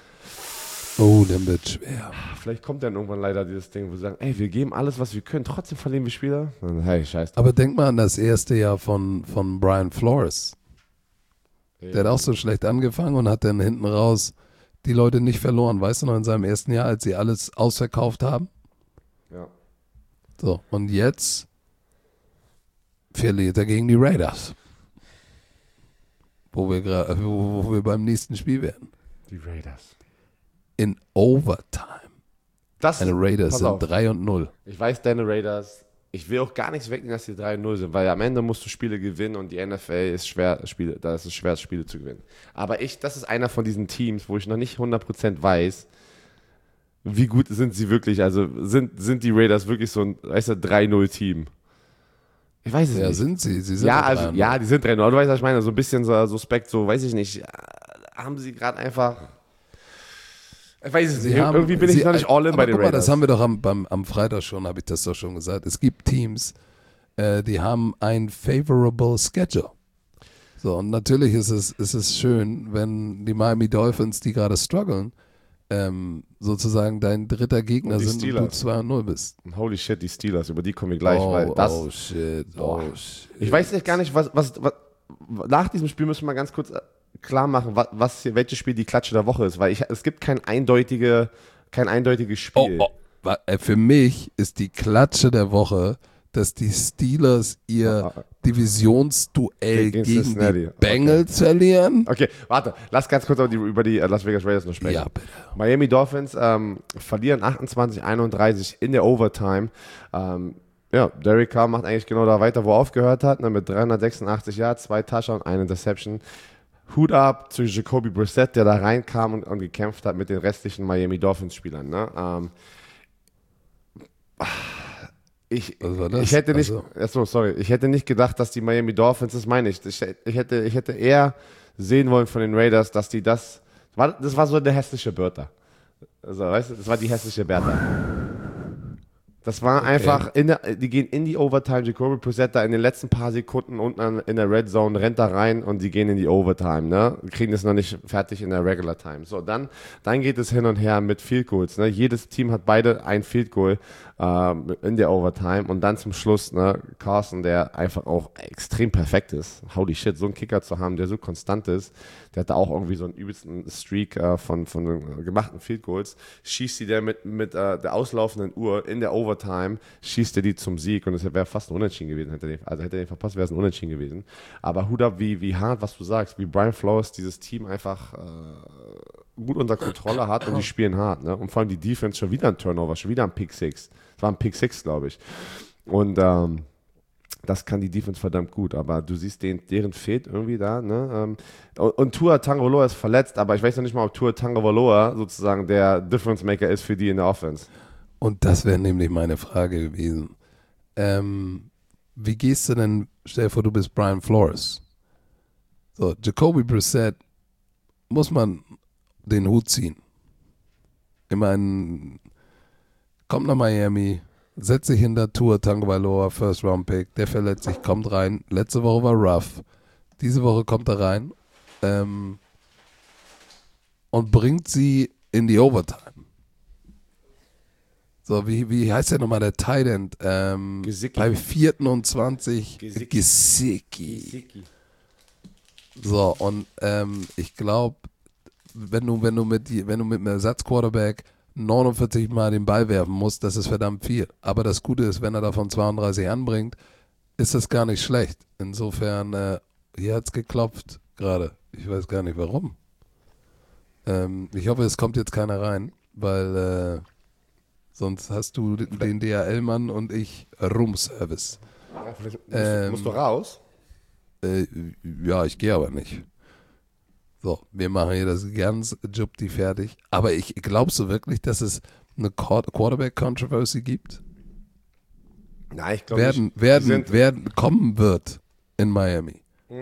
Oh, dann wird schwer. vielleicht kommt dann irgendwann leider dieses Ding, wo sie sagen, ey, wir geben alles, was wir können, trotzdem verlieren wir Spieler. Dann, hey, scheiß drauf. Aber denk mal an das erste Jahr von, von Brian Flores. Der hat auch so schlecht angefangen und hat dann hinten raus die Leute nicht verloren. Weißt du noch, in seinem ersten Jahr, als sie alles ausverkauft haben? Ja. So, und jetzt verliert er gegen die Raiders. Wo wir, gra- wo, wo wir beim nächsten Spiel werden. Die Raiders. In Overtime. Das, Deine Raiders pass sind auf. drei und null. Ich weiß, deine Raiders, ich will auch gar nichts wegnehmen, dass die drei null sind, weil am Ende musst du Spiele gewinnen und die N F L ist schwer, Spiele, da ist es schwer, Spiele zu gewinnen. Aber ich, das ist einer von diesen Teams, wo ich noch nicht hundert Prozent weiß, wie gut sind sie wirklich, also sind, sind die Raiders wirklich so ein, weißt du, drei null Team? Ich weiß es Ja, nicht. sind sie. sie sind Ja, drei also, und null. ja, die sind drei null, du weißt, was ich meine, so ein bisschen so suspekt, so, weiß ich nicht, haben sie gerade einfach, ich weiß es Sie nicht, haben- irgendwie bin sie, ich noch nicht all in aber bei den guck mal, Raiders. das haben wir doch am, beim, am Freitag schon, habe ich das doch schon gesagt. Es gibt Teams, äh, die haben ein favorable Schedule. So, und natürlich ist es, ist es schön, wenn die Miami Dolphins, die gerade strugglen, ähm, sozusagen dein dritter Gegner Und die sind und du Steelers. zwei und null bist. Holy shit, die Steelers, über die komme ich gleich, oh, weil das, oh shit, oh shit. ich weiß nicht gar nicht, was, was, was, nach diesem Spiel müssen wir mal ganz kurz klar machen, was, was hier, welches Spiel die Klatsche der Woche ist, weil ich, es gibt kein eindeutige, kein eindeutiges Oh, Spiel. oh. Wa- äh, Für mich ist die Klatsche der Woche, dass die Steelers ihr Ah, ah. Divisionsduell Gegen gegen Cincinnati. die Bengals verlieren. Okay, warte, lass ganz kurz über die, über die Las Vegas Raiders noch sprechen. Ja, bitte. Miami Dolphins ähm, verlieren achtundzwanzig einunddreißig in der Overtime. Ähm, ja, Derek Carr macht eigentlich genau da weiter, wo er aufgehört hat, ne, mit dreihundertsechsundachtzig Yards, zwei Touchdowns, eine Interception. Hut ab zu Jacoby Brissett, der da reinkam und, und gekämpft hat mit den restlichen Miami Dolphins-Spielern. Ne? Ähm, ich, Was war das? ich hätte nicht, Also- achso, sorry, ich hätte nicht gedacht, dass die Miami Dolphins, das meine ich, ich, ich, hätte, ich hätte eher sehen wollen von den Raiders, dass die das, war, das war so der hässliche Bertha. Also, weißt du, das war die hässliche Bertha. Das war Okay. einfach, in der, die gehen in die Overtime. Jacoby Brissett da in den letzten paar Sekunden unten an, in der Red Zone, rennt da rein und die gehen in die Overtime. Ne? Kriegen das noch nicht fertig in der Regular Time. So, dann, dann geht es hin und her mit Field Goals. Ne? Jedes Team hat beide ein Field Goal ähm, in der Overtime. Und dann zum Schluss ne, Carson, der einfach auch extrem perfekt ist. Holy shit, so einen Kicker zu haben, der so konstant ist. Der hat da auch irgendwie so einen übelsten Streak äh, von, von äh, gemachten Field Goals. Schießt sie der mit, mit äh, der auslaufenden Uhr in der Overtime, schießt er die zum Sieg. Und es wäre fast ein Unentschieden gewesen. Hätte den, also hätte er den verpasst, wäre es ein Unentschieden gewesen. Aber Hut ab, wie, wie hart, was du sagst, wie Brian Flores dieses Team einfach äh, gut unter Kontrolle hat und die spielen hart. Ne? Und vor allem die Defense schon wieder ein Turnover, schon wieder ein Pick Six. Es war ein Pick Six, glaube ich. Und ähm, das kann die Defense verdammt gut, aber du siehst, den, deren fehlt irgendwie da. Ne? Ähm, und, und Tua Tagovailoa ist verletzt, aber ich weiß noch nicht mal, ob Tua Tagovailoa sozusagen der Difference Maker ist für die in der Offense. Und das wäre nämlich meine Frage gewesen. Ähm, wie gehst du denn, stell dir vor, du bist Brian Flores. So, Jacoby Brissett, muss man den Hut ziehen. Ich meine, kommt nach Miami, setzt sich hinter Tua Tagovailoa, First Round Pick, der verletzt sich, kommt rein. Letzte Woche war rough. Diese Woche kommt er rein ähm, und bringt sie in die Overtime. So, wie, wie heißt der nochmal, der Tight End? Ähm, Gesicki. bei vierten und zwanzig. Gesicki. Gesicki. So, und ähm, ich glaube, wenn du, wenn du mit die, wenn du mit einem Ersatzquarterback neunundvierzig Mal den Ball werfen musst, das ist verdammt viel. Aber das Gute ist, wenn er davon zweiunddreißig anbringt, ist das gar nicht schlecht. Insofern, äh, hier hat es geklopft gerade. Ich weiß gar nicht warum. Ähm, ich hoffe, es kommt jetzt keiner rein, weil äh, sonst hast du den D H L-Mann und ich Room-Service. Ja, vielleicht musst, Ähm, musst du raus? Äh, ja, ich gehe aber nicht. So, wir machen hier das ganz Jupti fertig. Aber ich glaubst du wirklich, dass es eine Quarterback-Controversy gibt? Nein, ich glaube Werden, nicht. Die werden, sind- werden, kommen wird in Miami.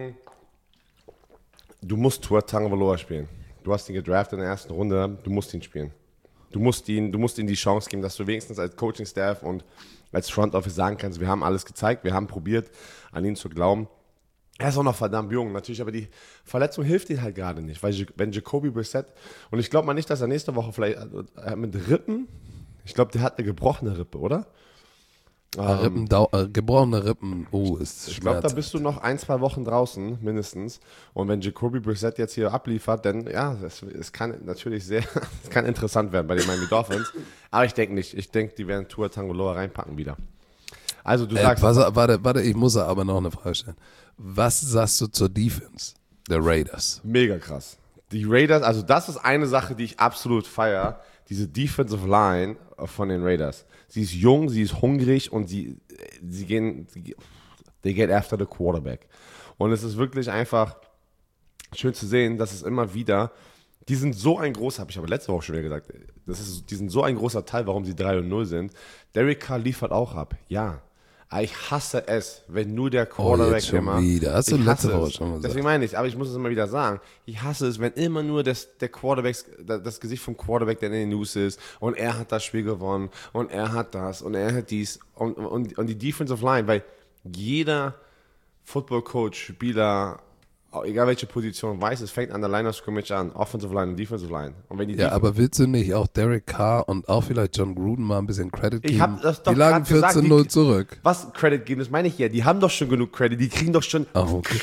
Du musst Tua Tagovailoa spielen. Du hast ihn gedraftet in der ersten Runde, du musst ihn spielen. Du musst ihn, du musst ihm die Chance geben, dass du wenigstens als Coaching-Staff und als Front Office sagen kannst, wir haben alles gezeigt, wir haben probiert, an ihn zu glauben. Er ist auch noch verdammt jung, natürlich, aber die Verletzung hilft ihm halt gerade nicht, weil wenn Jacoby Brissett, und ich glaube mal nicht, dass er nächste Woche vielleicht äh, mit Rippen, ich glaube, der hat eine gebrochene Rippe, oder? Rippen, dau- äh, gebrochene Rippen, oh, ist Ich glaube, da Schmerz. bist du noch ein, zwei Wochen draußen, mindestens. Und wenn Jacoby Brissett jetzt hier abliefert, dann, ja, es, es kann natürlich sehr, es kann interessant werden bei den Miami Dolphins. Aber ich denke nicht. Ich denke, die werden Tua Tagovailoa reinpacken wieder. Also du Äh, sagst, was, warte, warte, ich muss aber noch eine Frage stellen. Was sagst du zur Defense der Raiders? mega krass. Die Raiders, also das ist eine Sache, die ich absolut feiere. Diese Defensive Line von den Raiders. Sie ist jung, sie ist hungrig und sie, sie gehen, they get after the quarterback. Und es ist wirklich einfach schön zu sehen, dass es immer wieder, die sind so ein großer, habe ich aber letzte Woche schon wieder gesagt, das ist, die sind so ein großer Teil, warum sie drei und null sind. Derek Carr liefert auch ab, ja. Aber ich hasse es, wenn nur der Quarterback jetzt schon immer. wieder. Hast du ich letzte hasse Woche es. schon gesagt. Deswegen meine ich, aber ich muss es immer wieder sagen. Ich hasse es, wenn immer nur das, der Quarterback, das Gesicht vom Quarterback, der in den News ist und er hat das Spiel gewonnen und er hat das und er hat dies und, und, und die Defensive Line, weil jeder Football-Coach, Spieler, egal welche Position, weiß, es fängt an der Line of Scrimmage an, Offensive Line und Defensive Line. Und wenn die Ja, Def- aber willst du nicht auch Derek Carr und auch vielleicht John Gruden mal ein bisschen Credit geben? Ich hab das doch die lagen grad gesagt, vierzehn null die- zurück. was Credit geben, das meine ich ja. Die haben doch schon genug Credit, die kriegen doch schon. Ach, okay.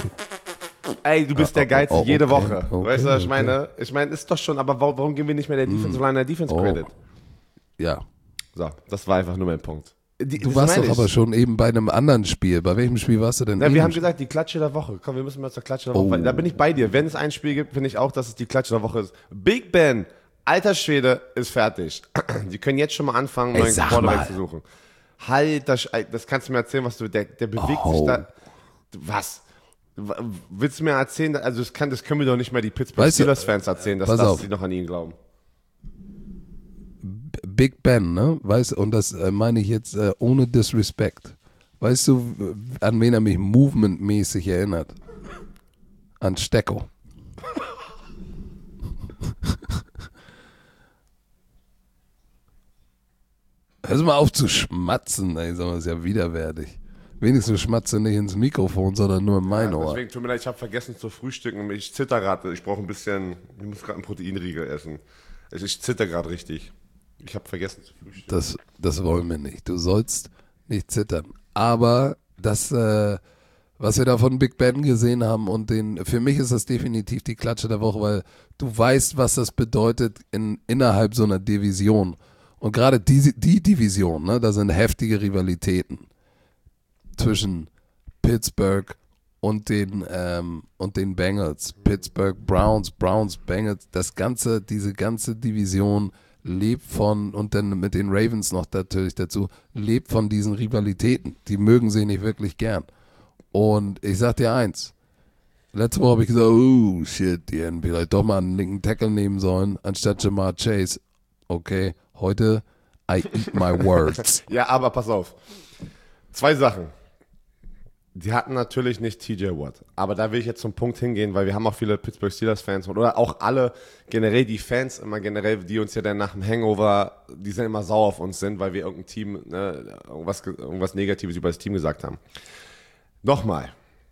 Ey, du bist Ah, der Geilste oh, jede okay, Woche. okay, weißt du, was ich okay. meine? Ich meine, ist doch schon, aber warum, warum geben wir nicht mehr der Defensive Line der Defense Oh. Credit? Ja. So, das war einfach nur mein Punkt. Die, Du das warst meine doch ich. aber schon eben bei einem anderen Spiel. Bei welchem Spiel warst du denn? Na, eben wir haben schon? gesagt, die Klatsche der Woche. Komm, wir müssen mal zur Klatsche der Woche. Oh. Weil Da bin ich bei dir. Wenn es ein Spiel gibt, finde ich auch, dass es die Klatsche der Woche ist. Big Ben, alter Schwede, ist fertig. Die können jetzt schon mal anfangen, einen Ey, neuen sag Quarterback mal. zu suchen. Halt, das, das kannst du mir erzählen, was du, der, der bewegt Oh. sich da. Was? W- Willst du mir erzählen, also das, kann, das können wir doch nicht mehr die Pittsburgh Weißt du- Steelers-Fans erzählen, dass, Pass dass auf. sie noch an ihn glauben. Big Ben, ne? Weißt du, und das äh, meine ich jetzt äh, ohne Disrespect. Weißt du, w- an wen er mich movementmäßig erinnert? An Stecko. Hör mal auf zu schmatzen, ey, sag mal, ist ja widerwärtig. Wenigstens schmatze nicht ins Mikrofon, sondern nur in mein Ja, Ohr. deswegen tut mir leid, ich habe vergessen zu frühstücken. Ich zitter gerade. Ich brauche ein bisschen, ich muss gerade einen Proteinriegel essen. Ich, ich zitter gerade richtig. Ich habe vergessen zu frühstücken. Das, das wollen wir nicht. Du sollst nicht zittern. Aber das, äh, was wir da von Big Ben gesehen haben und den, für mich ist das definitiv die Klatsche der Woche, weil du weißt, was das bedeutet in, innerhalb so einer Division. Und gerade die, die Division, ne, da sind heftige Rivalitäten zwischen Pittsburgh und den, ähm, und den Bengals. Pittsburgh, Browns, Browns, Bengals, das ganze, diese ganze Division lebt von, und dann mit den Ravens noch natürlich dazu, lebt von diesen Rivalitäten. Die mögen sie nicht wirklich gern. Und ich sag dir eins, letzte Woche habe ich gesagt, oh shit, die hätten vielleicht doch mal einen linken Tackle nehmen sollen, anstatt Jamar Chase. Okay, heute, I eat my words. Ja, aber pass auf. Zwei Sachen. Die hatten natürlich nicht T J Watt, aber da will ich jetzt zum Punkt hingehen, weil wir haben auch viele Pittsburgh Steelers-Fans oder auch alle generell die Fans immer generell, die uns ja dann nach dem Hangover, die sind immer sauer auf uns sind, weil wir irgendein Team, ne, irgendwas, irgendwas Negatives über das Team gesagt haben. Nochmal,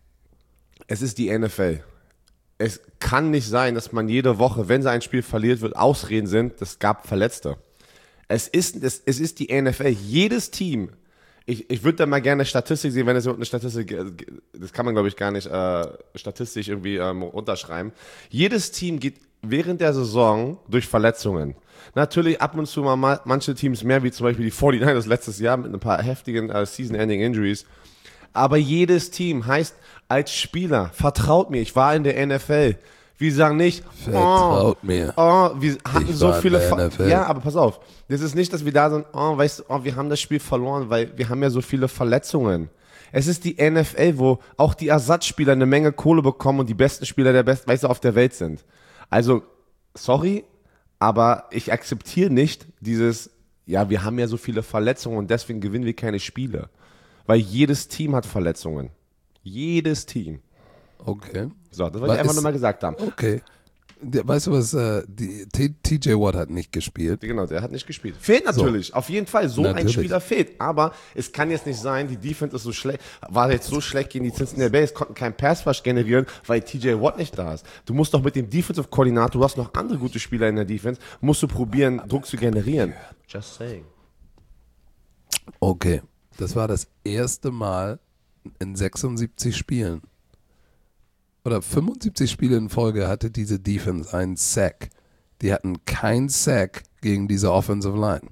es ist die N F L. Es kann nicht sein, dass man jede Woche, wenn sie ein Spiel verliert wird, Ausreden sind, es gab Verletzte. Es ist, es, es ist die N F L. Jedes Team, ich, ich würde da mal gerne eine Statistik sehen, wenn es eine Statistik, das kann man glaube ich gar nicht äh, statistisch irgendwie ähm, unterschreiben. Jedes Team geht während der Saison durch Verletzungen. Natürlich ab und zu mal manche Teams mehr, wie zum Beispiel die forty-niners letztes Jahr mit ein paar heftigen äh, Season-Ending-Injuries. Aber jedes Team heißt als Spieler, vertraut mir, ich war in der N F L. Wir sagen nicht, Vertraut oh, mir. Oh, wir hatten Ich so war in viele der Ver- N F L. Ja, aber pass auf. Das ist nicht, dass wir da sind, oh, weißt du, oh, wir haben das Spiel verloren, weil wir haben ja so viele Verletzungen. Es ist die N F L, wo auch die Ersatzspieler eine Menge Kohle bekommen und die besten Spieler der besten, weißt du, auf der Welt sind. Also, sorry, aber ich akzeptiere nicht dieses, ja, wir haben ja so viele Verletzungen und deswegen gewinnen wir keine Spiele. Weil jedes Team hat Verletzungen. Jedes Team. Okay. So, das wollte Was ich einfach ist- nur mal gesagt haben. Okay. Der- Weißt du was, äh, die, T- TJ Watt hat nicht gespielt. Genau, der hat nicht gespielt. Fehlt natürlich, auf jeden Fall. So Natürlich. ein Spieler fehlt. Aber es kann jetzt nicht sein, die Defense ist so schlecht, war jetzt so schlecht gegen die Cincinnati Bengals, konnten keinen Pass-Rush generieren, weil T J Watt nicht da ist. Du musst doch mit dem Defensive-Koordinator, du hast noch andere gute Spieler in der Defense, musst du probieren, Druck zu generieren. Just saying. Okay. Das war das erste Mal in sechsundsiebzig Spielen oder fünfundsiebzig Spiele in Folge hatte diese Defense einen Sack. Die hatten keinen Sack gegen diese Offensive Line.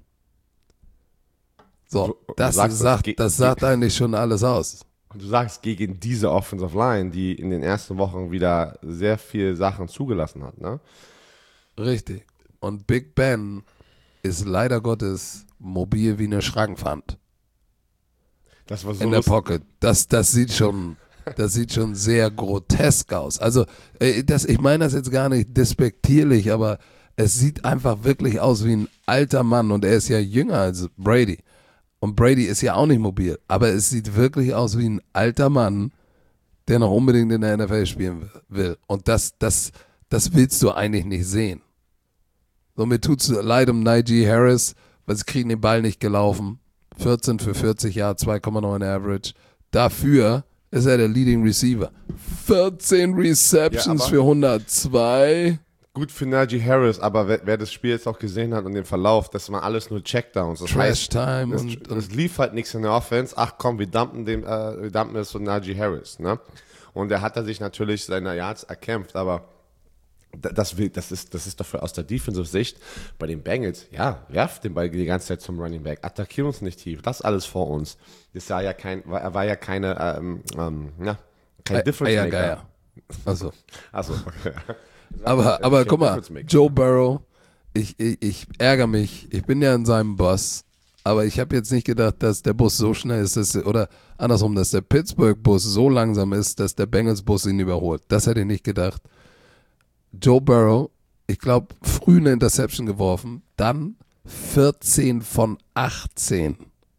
So, Du- du das sagst, sagt, das das geht- sagt eigentlich schon alles aus. Und du sagst, gegen diese Offensive Line, die in den ersten Wochen wieder sehr viel Sachen zugelassen hat, ne? Richtig. Und Big Ben ist leider Gottes mobil wie eine Schrankwand Das war so in der lustig. Pocket. Das, das sieht schon, das sieht schon sehr grotesk aus. Also, äh, das, ich meine das jetzt gar nicht despektierlich, aber es sieht einfach wirklich aus wie ein alter Mann und er ist ja jünger als Brady. Und Brady ist ja auch nicht mobil, aber es sieht wirklich aus wie ein alter Mann, der noch unbedingt in der N F L spielen will. Und das, das, das willst du eigentlich nicht sehen. So, mir tut's leid um Najee Harris, weil sie kriegen den Ball nicht gelaufen. vierzehn für vierzig Yards, zwei Komma neun Average. Dafür ist er der Leading Receiver. vierzehn Receptions Ja, aber- für hundertzwei. Gut für Najee Harris, aber wer, wer das Spiel jetzt auch gesehen hat und den Verlauf, das waren alles nur Checkdowns. Das heißt, Trash Time es, und, es und lief halt nichts in der Offense. Ach komm, wir dumpen, dem, äh, wir dumpen es von Najee Harris. Ne? Und er hat er sich natürlich seine Yards erkämpft, aber da- das, will, das, ist, das ist dafür aus der Defensive-Sicht bei den Bengals, ja, werft den Ball die ganze Zeit zum Running Back, attackiert uns nicht tief, das alles vor uns. Das war ja kein, war, er war ja keine, ähm, ähm, ja, kein Difference Maker. Eiergeier. Also, Achso, okay. aber, aber kein guck mal, Difference Maker. Joe Burrow, ich, ich, ich ärgere mich. Ich bin ja in seinem Bus, aber ich habe jetzt nicht gedacht, dass der Bus so schnell ist, dass, oder andersrum, dass der Pittsburgh-Bus so langsam ist, dass der Bengals-Bus ihn überholt. Das hätte ich nicht gedacht. Joe Burrow, ich glaube, früh eine Interception geworfen, dann vierzehn von achtzehn.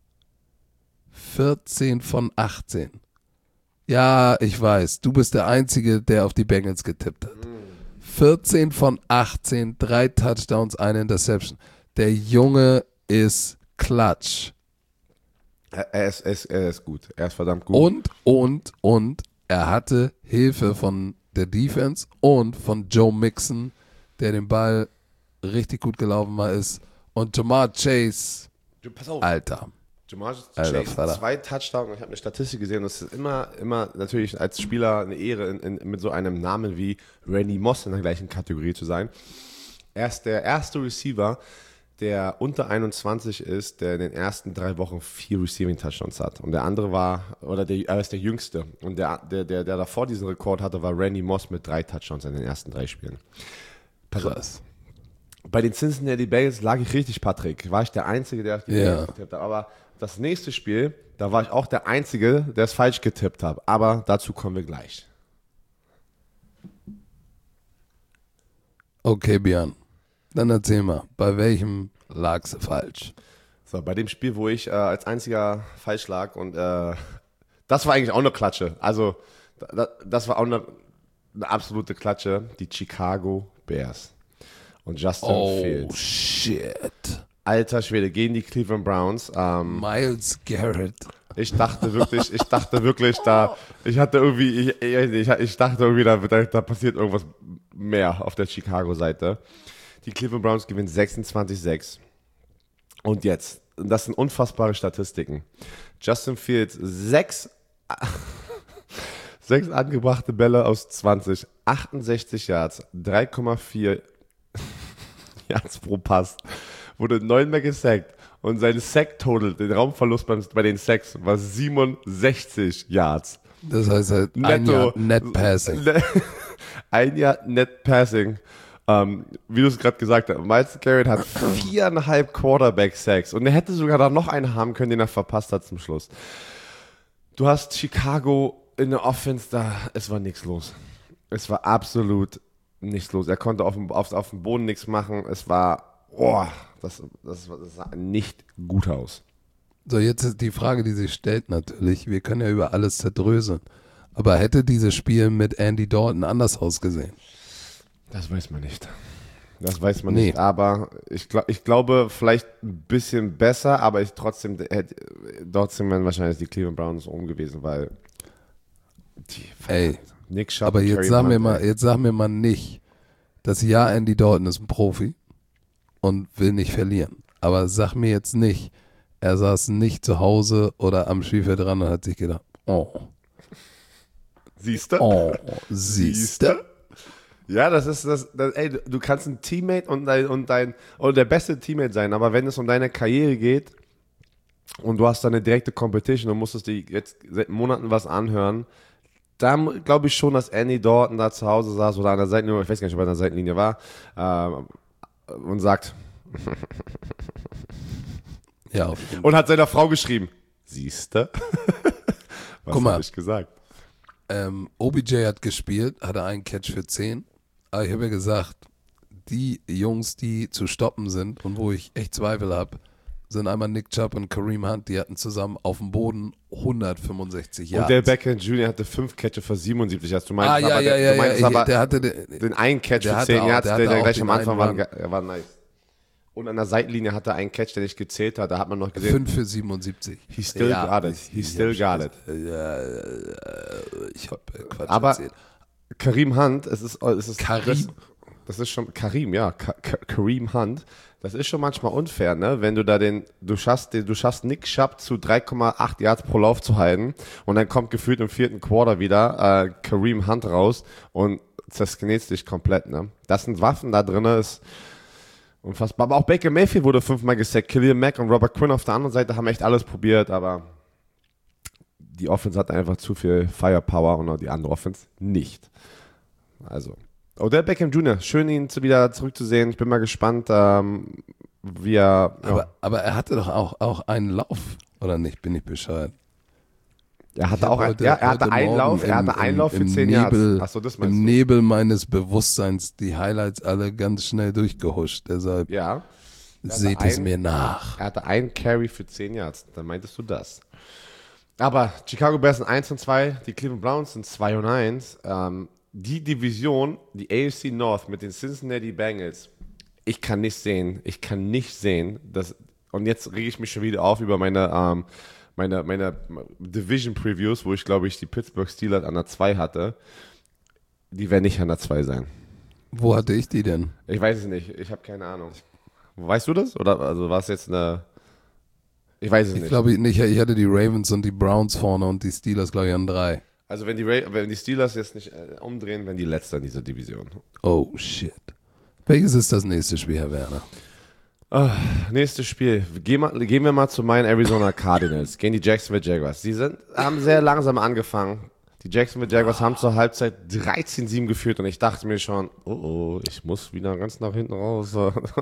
vierzehn von achtzehn. Ja, ich weiß, du bist der Einzige, der auf die Bengals getippt hat. vierzehn von achtzehn, drei Touchdowns, eine Interception. Der Junge ist Clutch. Er, er, ist, er, ist, er ist gut. Er ist verdammt gut. Und, und, und er hatte Hilfe von der Defense und von Joe Mixon, der den Ball richtig gut gelaufen mal ist. Und Jamar Chase, Du, pass auf. Alter. Jamar Alter, Chase, Vater. zwei Touchdowns. Ich habe eine Statistik gesehen. Das ist immer, immer natürlich als Spieler eine Ehre, in, in, mit so einem Namen wie Randy Moss in der gleichen Kategorie zu sein. Er ist der erste Receiver, der unter einundzwanzig ist, der in den ersten drei Wochen vier Receiving-Touchdowns hat. Und der andere war, oder der, er ist der Jüngste. Und der, der, der, der davor diesen Rekord hatte, war Randy Moss mit drei Touchdowns in den ersten drei Spielen. Pass auf. Krass. Bei den Cincinnati Bengals lag ich richtig, Patrick. War ich der Einzige, der auf die Ja. Bengals getippt hat. Aber das nächste Spiel, da war ich auch der Einzige, der es falsch getippt hat. Aber dazu kommen wir gleich. Okay, Björn. Dann erzähl mal, bei welchem lagst du falsch? So, bei dem Spiel, wo ich äh, als einziger falsch lag und äh, das war eigentlich auch eine Klatsche. Also, da, das war auch eine, eine absolute Klatsche. Die Chicago Bears und Justin Oh, Fields. shit. Alter Schwede, gegen die Cleveland Browns. Ähm, Miles Garrett. ich dachte wirklich, ich dachte wirklich, da, ich hatte irgendwie, ich, ich, ich dachte irgendwie, da, da, da passiert irgendwas mehr auf der Chicago-Seite. Die Cleveland Browns gewinnen sechsundzwanzig sechs. Und jetzt, das sind unfassbare Statistiken. Justin Fields, sechs, sechs angebrachte Bälle aus zwanzig, achtundsechzig Yards, drei Komma vier Yards pro Pass, wurde neunmal gesackt und sein Sack-Total, den Raumverlust bei, bei den Sacks, war siebenundsechzig Yards. Das heißt halt ein Netto. Jahr Net Passing. Ein Jahr Net Passing. Ähm, wie du es gerade gesagt hast, Miles Garrett hat viereinhalb Quarterback-Sacks und er hätte sogar da noch einen haben können, den er verpasst hat zum Schluss. Du hast Chicago in der Offense, da, es war nichts los. Es war absolut nichts los. Er konnte auf dem, auf, auf dem Boden nichts machen. Es war, oh, das, das, das sah nicht gut aus. So, jetzt ist die Frage, die sich stellt natürlich, wir können ja über alles zerdröseln, aber hätte dieses Spiel mit Andy Dalton anders ausgesehen? Das weiß man nicht. Das weiß man Nee. nicht. Aber ich, glaub, ich glaube, vielleicht ein bisschen besser, aber ich trotzdem, hätte, trotzdem wären wahrscheinlich die Cleveland Browns oben gewesen, weil die, Ey, Nick Chubb aber und jetzt Kareem sag mir Hunt, mal, ey. jetzt sag mir mal nicht, dass ja, Andy Dalton ist ein Profi und will nicht verlieren. Aber sag mir jetzt nicht, er saß nicht zu Hause oder am Spielfeld dran und hat sich gedacht, oh, Siehst du? oh, siehste. Ja, das ist das, das ey, du kannst ein Teammate und dein, und dein, oder der beste Teammate sein, aber wenn es um deine Karriere geht und du hast da eine direkte Competition und musstest dir jetzt seit Monaten was anhören, dann glaube ich schon, dass Andy Dalton da zu Hause saß oder an der Seitenlinie, ich weiß gar nicht, ob er an der Seitenlinie war, ähm, und sagt, Ja, auf jeden Fall. und hat seiner Frau geschrieben, siehste? Was Guck mal. habe ich gesagt? Ähm, O B J hat gespielt, hatte einen Catch für zehn. Aber ich habe ja gesagt, die Jungs, die zu stoppen sind und wo ich echt Zweifel habe, sind einmal Nick Chubb und Kareem Hunt. Die hatten zusammen auf dem Boden hundertfünfundsechzig Yards. Und der Beckham Junior hatte fünf Catches für siebenundsiebzig. Also du meinst ah, ja, aber, ja, der, ja, du meinst ja, aber der hatte den, den einen Catch der für hatte zehn auch- Yards, der der, hatte der auch gleich den am Anfang war, einen er war nice. Und an der Seitenlinie hatte er einen Catch, der nicht gezählt hat. Da hat man noch gesehen, fünf für siebenundsiebzig. he still Ja, got it. He ich still hab got it. Scheiße. Ja, äh, ich habe Quatsch Aber erzählt. Kareem Hunt, es ist, es ist Kareem? Das, das ist schon Kareem, ja, Ka Ka Kareem Hunt. Das ist schon manchmal unfair, ne? Wenn du da den, du schaffst, den, du schaffst Nick Chubb zu drei Komma acht Yards pro Lauf zu halten und dann kommt gefühlt im vierten Quarter wieder äh, Kareem Hunt raus und zersknetst dich komplett, ne? Das sind Waffen da drin, ist unfassbar. Aber auch Baker Mayfield wurde fünfmal gesackt. Khalil Mack und Robert Quinn auf der anderen Seite haben echt alles probiert, aber die Offense hat einfach zu viel Firepower und die andere Offense nicht. Also, Odell Beckham Junior, schön ihn zu wieder zurückzusehen. Ich bin mal gespannt, ähm, wie er. Ja, Aber, aber er hatte doch auch, auch einen Lauf, oder nicht? Bin ich bescheuert? er Ich hatte hab auch ein, heute- ja, er hatte heute einen Morgen Lauf, er im- hatte einen im- Lauf für im zehn Nebel, Yards. Achso, das meinst Im du? Nebel meines Bewusstseins die Highlights alle ganz schnell durchgehuscht. Deshalb Ja. hatte seht es einen- mir nach. Er hatte einen Carry für zehn Yards. Dann meintest du das. Aber Chicago Bears sind eins und zwei, die Cleveland Browns sind zwei und eins. Ähm, die Division, die A F C North mit den Cincinnati Bengals, ich kann nicht sehen, ich kann nicht sehen, dass und jetzt rege ich mich schon wieder auf über meine, ähm, meine, meine Division-Previews, wo ich, glaube ich, die Pittsburgh Steelers an der zwei hatte. Die werden nicht an der zwei sein. Wo hatte ich die denn? Ich weiß es nicht. Ich habe keine Ahnung. Weißt du das? Oder also war es jetzt eine... Ich weiß es Ich nicht. glaube nicht. Ich hatte die Ravens und die Browns vorne und die Steelers, glaube ich, an drei. Also wenn die, Ra- wenn die Steelers jetzt nicht äh, umdrehen, werden die Letzter in dieser Division. Oh, shit. Welches ist das nächste Spiel, Herr Werner? Ah, nächstes Spiel. Gehen wir, gehen wir mal zu meinen Arizona Cardinals. Gehen die Jacksonville Jaguars. Die sind, haben sehr langsam angefangen. Die Jacksonville Jaguars haben zur Halbzeit dreizehn sieben geführt und ich dachte mir schon, oh oh, ich muss wieder ganz nach hinten raus.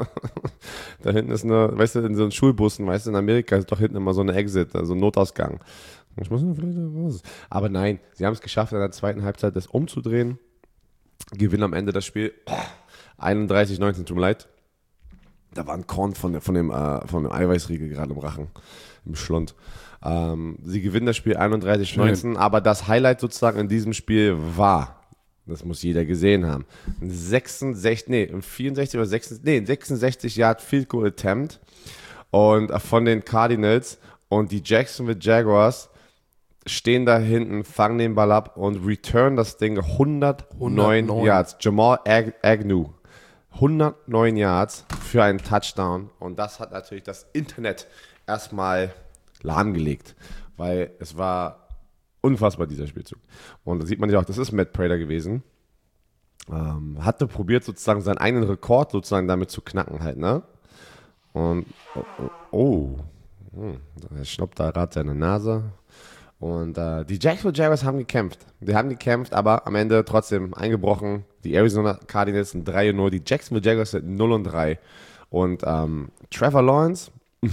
Da hinten ist eine, weißt du, in so einen Schulbussen, weißt du, in Amerika ist doch hinten immer so eine Exit, also ein Notausgang. Ich muss vielleicht raus. Aber nein, sie haben es geschafft, in der zweiten Halbzeit das umzudrehen. Gewinnen am Ende das Spiel. einunddreißig neunzehn, tut mir leid. Da war ein Korn von, der, von, dem, äh, von dem Eiweißriegel gerade im Rachen, im Schlund. Ähm, sie gewinnen das Spiel einunddreißig neunzehn, aber das Highlight sozusagen in diesem Spiel war, das muss jeder gesehen haben, ein sechsundsechzig, nee, ein vierundsechzig oder sechsundsechzig, nee, ein sechsundsechzig Yard Field Goal Attempt und äh, von den Cardinals und die Jacksonville Jaguars stehen da hinten, fangen den Ball ab und return das Ding hundertneun hundertneun Yards. Jamal Ag- Agnew. hundertneun Yards für einen Touchdown. Und das hat natürlich das Internet erstmal lahmgelegt, weil es war unfassbar, dieser Spielzug. Und da sieht man ja auch, das ist Matt Prater gewesen. Ähm, hatte probiert, sozusagen seinen eigenen Rekord sozusagen damit zu knacken halt, ne? Und, oh, oh, oh. Hm, er schnuppt da gerade seine Nase. Und äh, die Jacksonville Jaguars haben gekämpft. Die haben gekämpft, aber am Ende trotzdem eingebrochen. Die Arizona Cardinals sind drei und null, die Jacksonville Jaguars sind null und drei. Und ähm, Trevor Lawrence,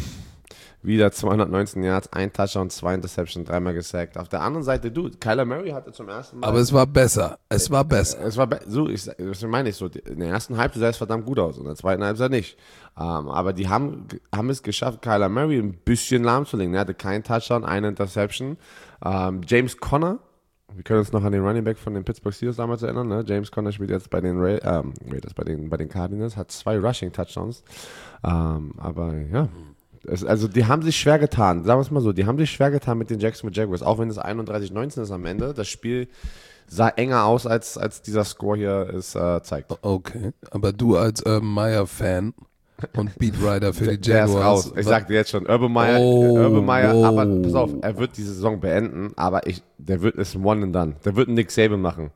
wieder zweihundertneunzehn Yards, ein Touchdown, zwei Interceptions, dreimal gesackt. Auf der anderen Seite, du, Kyler Murray hatte zum ersten Mal... Aber es war besser. Es war besser. Es war be- so, ich, das meine ich so, in der ersten Halbzeit sah es verdammt gut aus, in der zweiten Halbzeit nicht. Ähm, aber die haben, haben es geschafft, Kyler Murray ein bisschen lahmzulegen. Er hatte keinen Touchdown, eine Interception. Ähm, James Conner, wir können uns noch an den Running Back von den Pittsburgh Steelers damals erinnern, ne? James Conner spielt jetzt bei den, Ra- ähm, Raiders, bei den, bei den Cardinals, hat zwei Rushing Touchdowns. Ähm, aber ja... Es, also die haben sich schwer getan, sagen wir es mal so, die haben sich schwer getan mit den Jacksonville Jaguars, auch wenn es einunddreißig neunzehn ist am Ende. Das Spiel sah enger aus, als, als dieser Score hier es äh, zeigt. Okay, aber du als Urban Meyer-Fan und Beatwriter für die Der ist Jaguars. raus. Ich sagte jetzt schon, Urban Meyer, Oh, Urban Meyer, wow. aber pass auf, er wird die Saison beenden, aber ich, der wird es one and done. Der wird einen Nick Saban machen.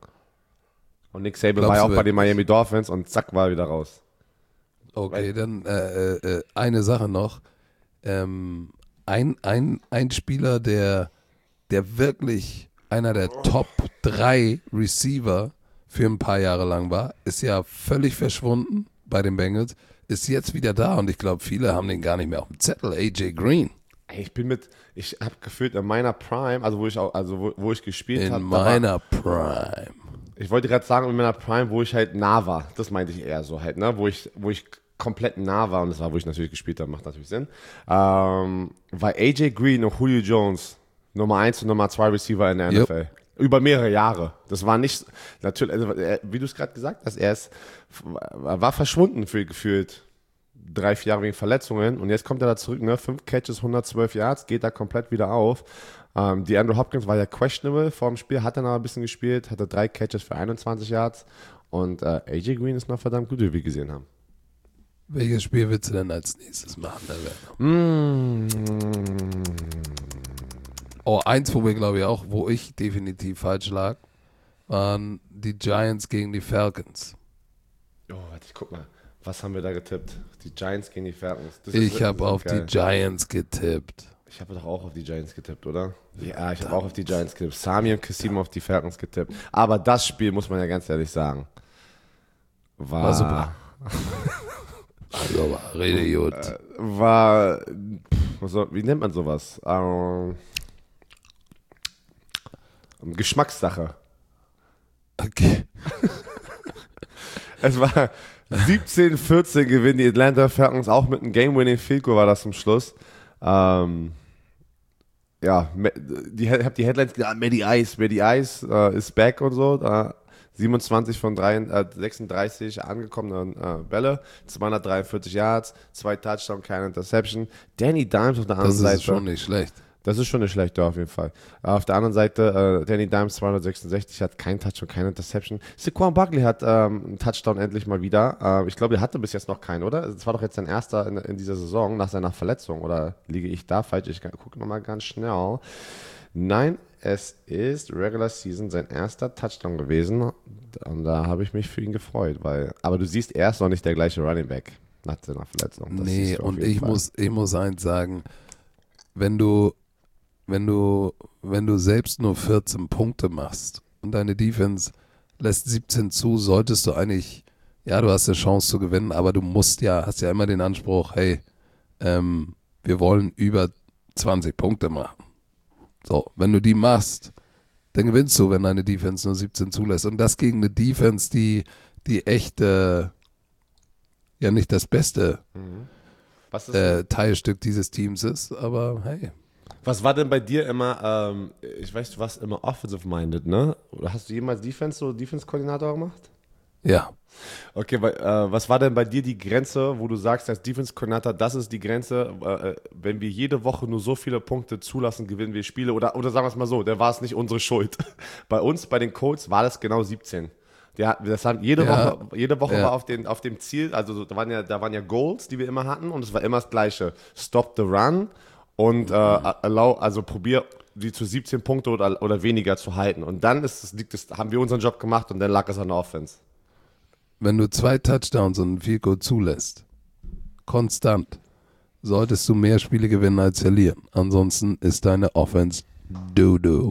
Und Nick Saban Glaubst war ja auch du bei den wirklich? Miami Dolphins und zack, war er wieder raus. Okay, dann äh, äh, eine Sache noch. Ähm, ein, ein, ein Spieler, der, der wirklich einer der Top drei Receiver für ein paar Jahre lang war, ist ja völlig verschwunden bei den Bengals, ist jetzt wieder da und ich glaube, viele haben den gar nicht mehr auf dem Zettel. A J Green. Ey, Ich bin mit, ich habe gefühlt in meiner Prime, also wo ich auch, also wo, wo ich gespielt In habe, meiner Prime. ich wollte gerade sagen, in meiner Prime, wo ich halt nah war. Das meinte ich eher so halt, ne? Wo ich, wo ich komplett nah war, und das war, wo ich natürlich gespielt habe, macht natürlich Sinn. Ähm, war A J Green und Julio Jones Nummer eins und Nummer zwei Receiver in der Yep. N F L. Über mehrere Jahre. Das war nicht, natürlich, also, er- wie du es gerade gesagt hast, er ist, war verschwunden für gefühlt drei, vier Jahre wegen Verletzungen und jetzt kommt er da zurück, ne? Fünf Catches, hundertzwölf Yards, geht da komplett wieder auf. Ähm, die Andrew Hopkins war ja questionable vor dem Spiel, hat dann aber ein bisschen gespielt, hatte drei Catches für einundzwanzig Yards und äh, A J Green ist noch verdammt gut, wie wir gesehen haben. Welches Spiel willst du denn als nächstes machen, Herr Werner? Mm. Oh, eins, wo wir glaube ich auch, wo ich definitiv falsch lag, waren die Giants gegen die Falcons. Oh, warte, ich guck mal. Was haben wir da getippt? Die Giants gegen die Falcons. Das Ich ist- habe das ist auf geil. die Giants getippt. Ich habe doch auch auf die Giants getippt, oder? Ja, ich habe auch auf die Giants getippt. Sami und Kassim auf die Falcons getippt. Aber das Spiel, muss man ja ganz ehrlich sagen, war... War super. Also war richtig gut. War... Was soll, wie nennt man sowas? Ähm, Geschmackssache. Okay. Es war siebzehn vierzehn gewinnen die Atlanta Falcons, auch mit einem Game-Winning Field Goal war das zum Schluss. Ähm, ja, me- die, ich habe die Headlines gedacht, Matty Ice, Matty Ice äh, ist back und so. Da siebenundzwanzig von drei, äh, sechsunddreißig angekommenen äh, Bälle, zweihundertdreiundvierzig Yards, zwei Touchdowns, keine Interception. Danny Dimes auf der anderen Das Seite. ist schon nicht schlecht. Das ist schon eine schlechte auf jeden Fall. Auf der anderen Seite, äh, Danny Dimes zweihundertsechsundsechzig hat keinen Touchdown, keine Interception. Saquon Barkley hat ähm, einen Touchdown endlich mal wieder. Äh, ich glaube, er hatte bis jetzt noch keinen, oder? Es war doch jetzt sein erster in, in dieser Saison nach seiner Verletzung. Oder liege ich da falsch? Ich gucke nochmal ganz schnell. Nein, es ist Regular Season sein erster Touchdown gewesen. Und da habe ich mich für ihn gefreut. Weil, aber du siehst, er ist noch nicht der gleiche Running Back nach seiner Verletzung. Das Nee, siehst du auf und jeden ich Fall. muss, ich muss eins sagen, wenn du Wenn du, wenn du selbst nur vierzehn Punkte machst und deine Defense lässt siebzehn zu, solltest du eigentlich, ja, du hast eine Chance zu gewinnen, aber du musst ja, hast ja immer den Anspruch, hey, ähm, wir wollen über zwanzig Punkte machen. So, wenn du die machst, dann gewinnst du, wenn deine Defense nur siebzehn zulässt. Und das gegen eine Defense, die, die echt, äh, ja nicht das beste Was ist äh, Teilstück dieses Teams ist, aber hey. Was war denn bei dir immer, ähm, ich weiß, du warst immer offensive-minded, ne? Oder hast du jemals Defense, so Defense-Koordinator gemacht? Ja, Okay, weil, äh, was war denn bei dir die Grenze, wo du sagst, als Defense-Koordinator, das ist die Grenze, äh, wenn wir jede Woche nur so viele Punkte zulassen, gewinnen wir Spiele? Oder, oder sagen wir es mal so, der war es nicht unsere Schuld. Bei uns, bei den Colts, war das genau siebzehn. Der, das haben jede Ja. Woche, jede Woche Ja. war auf, den, auf dem Ziel, also so, da waren, ja, da waren ja Goals, die wir immer hatten, und es war immer das Gleiche. Stop the run. Und äh, allow, also probier die zu siebzehn Punkte oder, oder weniger zu halten. Und dann ist es, liegt es, haben wir unseren Job gemacht und dann lag es an der Offense. wenn du zwei Touchdowns und ein Field Goal zulässt, konstant, solltest du mehr Spiele gewinnen als verlieren. Ansonsten ist deine Offense Doo-Doo.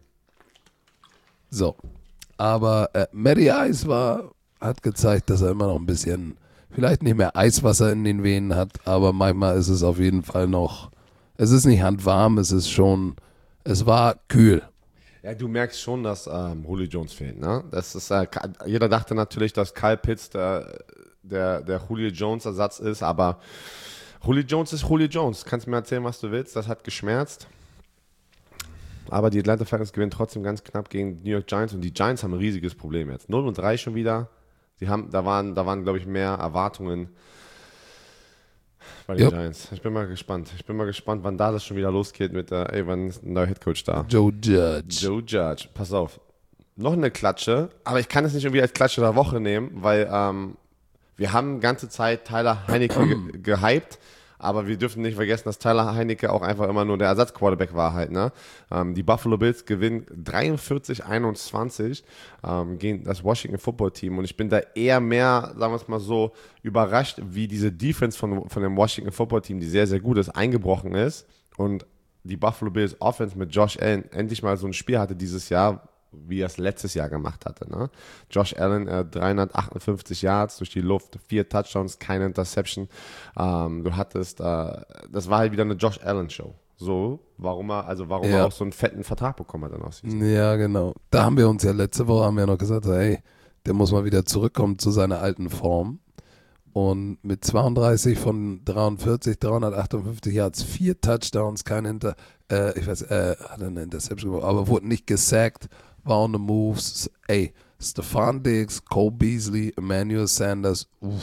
So, aber äh, Matty Ice war, hat gezeigt, dass er immer noch ein bisschen, vielleicht nicht mehr Eiswasser in den Venen hat, aber manchmal ist es auf jeden Fall noch, es ist nicht handwarm, es ist schon, es war kühl. Ja, du merkst schon, dass ähm, Julio Jones fehlt, ne? Das ist, äh, jeder dachte natürlich, dass Kyle Pitts der, der, der Julio Jones Ersatz ist, aber Julio Jones ist Julio Jones. Kannst mir erzählen, was du willst, das hat geschmerzt. Aber die Atlanta Falcons gewinnen trotzdem ganz knapp gegen die New York Giants und die Giants haben ein riesiges Problem jetzt. null und drei schon wieder. Die haben, da waren, da waren, glaube ich, mehr Erwartungen bei den Ja. Giants. Ich bin mal gespannt. Ich bin mal gespannt, wann da das schon wieder losgeht mit, äh, ey, wann ist ein neuer Headcoach da? Joe Judge. Joe Judge, pass auf. Noch eine Klatsche, aber ich kann es nicht irgendwie als Klatsche der Woche nehmen, weil ähm, wir haben ganze Zeit Tyler Heinecke ge gehypt, aber wir dürfen nicht vergessen, dass Tyler Heinecke auch einfach immer nur der Ersatzquarterback war halt. Ne? Ähm, die Buffalo Bills gewinnen dreiundvierzig einundzwanzig ähm, gegen das Washington Football Team und ich bin da eher mehr, sagen wir es mal so, überrascht, wie diese Defense von, von dem Washington Football Team, die sehr, sehr gut ist, eingebrochen ist und die Buffalo Bills Offense mit Josh Allen endlich mal so ein Spiel hatte dieses Jahr, wie er es letztes Jahr gemacht hatte. Ne? Josh Allen, äh, dreihundertachtundfünfzig Yards durch die Luft, vier Touchdowns, keine Interception. Ähm, du hattest, äh, das war halt wieder eine Josh Allen Show. So, warum er, also warum Ja. er auch so einen fetten Vertrag bekommen hat dann aus diesem. Ja, genau. Da haben wir uns ja letzte Woche haben wir noch gesagt, hey, der muss mal wieder zurückkommen zu seiner alten Form. Und mit zweiunddreißig von dreiundvierzig, dreihundertachtundfünfzig Yards, vier Touchdowns, kein Inter, äh, ich weiß, äh, hat er eine Interception gemacht, aber wurde nicht gesackt, war on the moves. Ey, Stephon Diggs, Cole Beasley, Emmanuel Sanders, uff,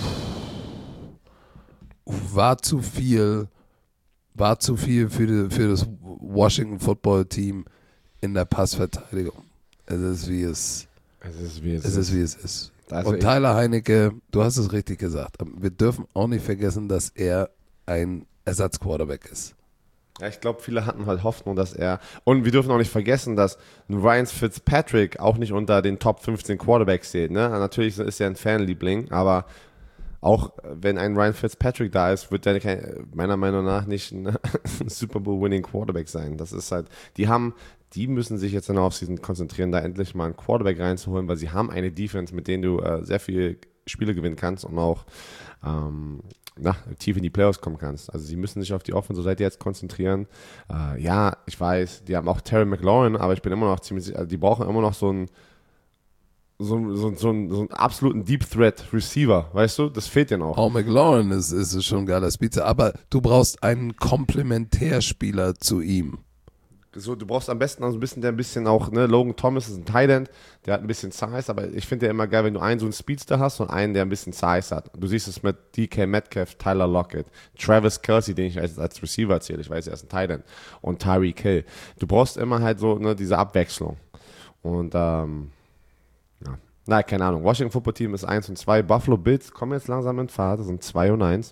uff, war zu viel, war zu viel für, die, für das Washington Football Team in der Passverteidigung. Es ist wie es, Es ist wie es, es ist wie es ist. Also Und ich- Tyler Heinecke, du hast es richtig gesagt, wir dürfen auch nicht vergessen, dass er ein Ersatzquarterback ist. Ja, ich glaube, viele hatten halt Hoffnung, dass er. Und wir dürfen auch nicht vergessen, dass ein Ryan Fitzpatrick auch nicht unter den Top fünfzehn Quarterbacks zählt. Ne? Natürlich ist er ein Fanliebling, aber auch wenn ein Ryan Fitzpatrick da ist, wird er kein, meiner Meinung nach nicht ein Super Bowl-winning Quarterback sein. Das ist halt, die haben, die müssen sich jetzt in der Offseason konzentrieren, da endlich mal einen Quarterback reinzuholen, weil sie haben eine Defense, mit denen du äh, sehr viele Spiele gewinnen kannst und auch ähm, na, tief in die Playoffs kommen kannst. Also sie müssen sich auf die Offense seit jetzt konzentrieren. Äh, ja, ich weiß, die haben auch Terry McLaurin, aber ich bin immer noch ziemlich sicher, also die brauchen immer noch so einen so, so, so, einen, so einen absoluten Deep Threat Receiver, weißt du? Das fehlt denen auch. Auch McLaurin ist, ist schon ein geiler Spitze, aber du brauchst einen Komplementärspieler zu ihm. So, du brauchst am besten auch so ein bisschen, der ein bisschen auch, ne, Logan Thomas ist ein Tight End, der hat ein bisschen Size, aber ich finde ja immer geil, wenn du einen so einen Speedster hast und einen, der ein bisschen Size hat. Du siehst es mit D K Metcalf, Tyler Lockett, Travis Kelce, den ich als, als Receiver zähle, ich weiß, er ist ein Tight End, und Tyreek Hill. Du brauchst immer halt so, ne, diese Abwechslung. Und, ähm, ja, na, keine Ahnung. Washington Football Team ist eins und zwei. Buffalo Bills kommen jetzt langsam in Fahrt, das sind zwei und eins.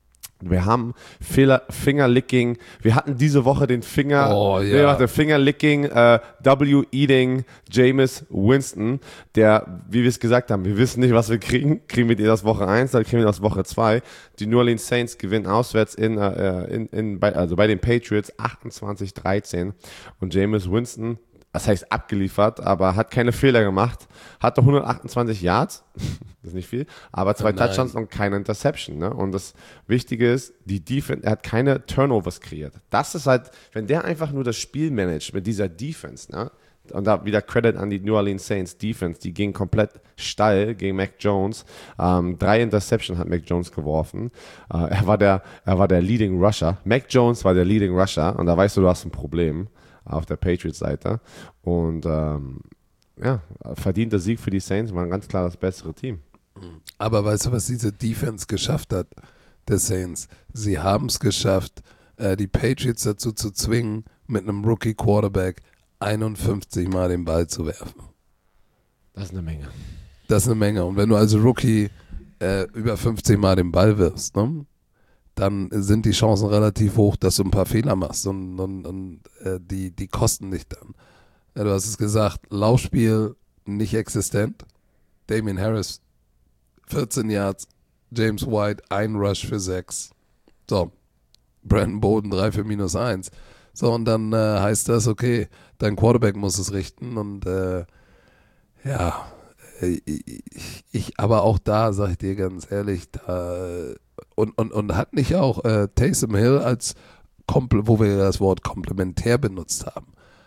Wir haben Fehler, Fingerlicking. Wir hatten diese Woche den Finger, oh, nee, ja. warte, Fingerlicking, äh, W-Eating Jameis Winston, der, wie wir es gesagt haben, wir wissen nicht, was wir kriegen. Kriegen wir die das Woche eins, dann kriegen wir das Woche zwei. Die New Orleans Saints gewinnen auswärts in, äh, in, in, bei, also bei den Patriots achtundzwanzig dreizehn. Und Jameis Winston, das heißt abgeliefert, aber hat keine Fehler gemacht, hatte hundertachtundzwanzig Yards, das ist nicht viel, aber zwei Nein. Touchdowns und keine Interception. Ne? Und das Wichtige ist, die Defense, er hat keine Turnovers kreiert. Das ist halt, wenn der einfach nur das Spiel managt mit dieser Defense, ne? Und da wieder Credit an die New Orleans Saints Defense, die ging komplett steil gegen Mac Jones. Ähm, drei Interception hat Mac Jones geworfen. Äh, er war der, er war der Leading Rusher. Mac Jones war der Leading Rusher und da weißt du, du hast ein Problem auf der Patriots-Seite. Und ähm, ja, verdienter Sieg für die Saints, war ein ganz klar das bessere Team. Aber weißt du, was diese Defense geschafft hat, der Saints? Sie haben es geschafft, äh, die Patriots dazu zu zwingen, mit einem Rookie-Quarterback einundfünfzig Mal den Ball zu werfen. Das ist eine Menge. Das ist eine Menge. Und wenn du als Rookie äh, über fünfzig Mal den Ball wirfst, ne, dann sind die Chancen relativ hoch, dass du ein paar Fehler machst und, und, und äh, die, die kosten dich dann. Ja, du hast es gesagt, Laufspiel nicht existent. Damien Harris vierzehn Yards, James White ein Rush für sechs. So, Brandon Bolden drei für minus eins. So, und dann äh, heißt das, okay, dein Quarterback muss es richten und äh, ja, ich, ich, aber auch da, sag ich dir ganz ehrlich, da und, und, und hat nicht auch äh, Taysom Hill als, Kompl- wo wir das Wort komplementär benutzt haben,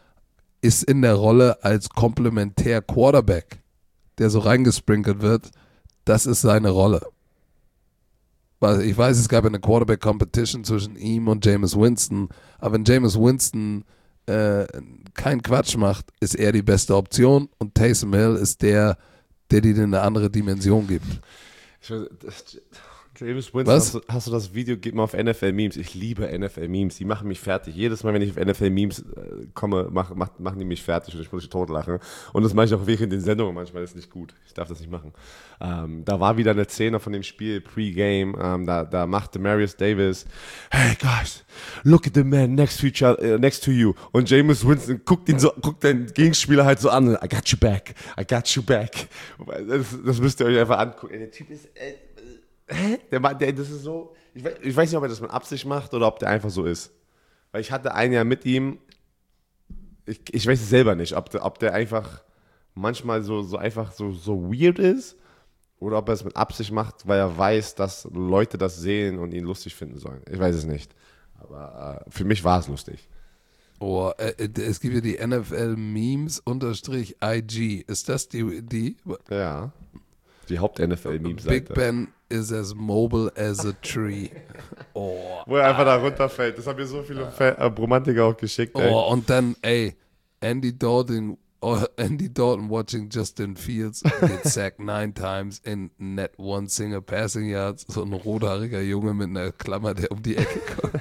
ist in der Rolle als komplementär Quarterback, der so reingesprinkelt wird, das ist seine Rolle. Weil ich weiß, es gab eine Quarterback-Competition zwischen ihm und Jameis Winston, aber wenn Jameis Winston äh, keinen Quatsch macht, ist er die beste Option und Taysom Hill ist der, der dir eine andere Dimension gibt. Ich weiß, das, Jameis Winston, hast du, hast du das Video, gib mal auf N F L-Memes. Ich liebe N F L-Memes, die machen mich fertig. Jedes Mal, wenn ich auf N F L-Memes äh, komme, mach, mach, machen die mich fertig und ich muss mich totlachen. Und das mache ich auch während den Sendungen manchmal, das ist nicht gut. Ich darf das nicht machen. Ähm, da war wieder eine Szene von dem Spiel Pre-Game, ähm, da, da machte Marius Davis, hey guys, look at the man next to, each other, uh, next to you. Und Jameis Winston guckt ihn so, guckt den Gegenspieler halt so an, I got you back, I got you back. Das, das müsst ihr euch einfach angucken. Der Typ ist, äh, Hä? Der, der, das ist so, ich weiß, ich weiß nicht, ob er das mit Absicht macht oder ob der einfach so ist. Weil ich hatte ein Jahr mit ihm, ich, ich weiß es selber nicht, ob der, ob der einfach manchmal so, so einfach so, so weird ist oder ob er es mit Absicht macht, weil er weiß, dass Leute das sehen und ihn lustig finden sollen. Ich weiß es nicht. Aber äh, für mich war es lustig. Oh, äh, es gibt ja die N F L Memes unterstrich I G. Ist das die? die? Ja. Die Haupt-N F L-Memes-Seite. Big Ben is as mobile as a tree. Oh. Wo er einfach da runterfällt. Das haben mir so viele Fan- äh, Romantiker auch geschickt. Ey. Oh, und dann, ey, Andy Dalton, oh, Andy Dalton watching Justin Fields get sacked nine times in net one single passing yards. So ein rothaariger Junge mit einer Klammer, der um die Ecke kommt.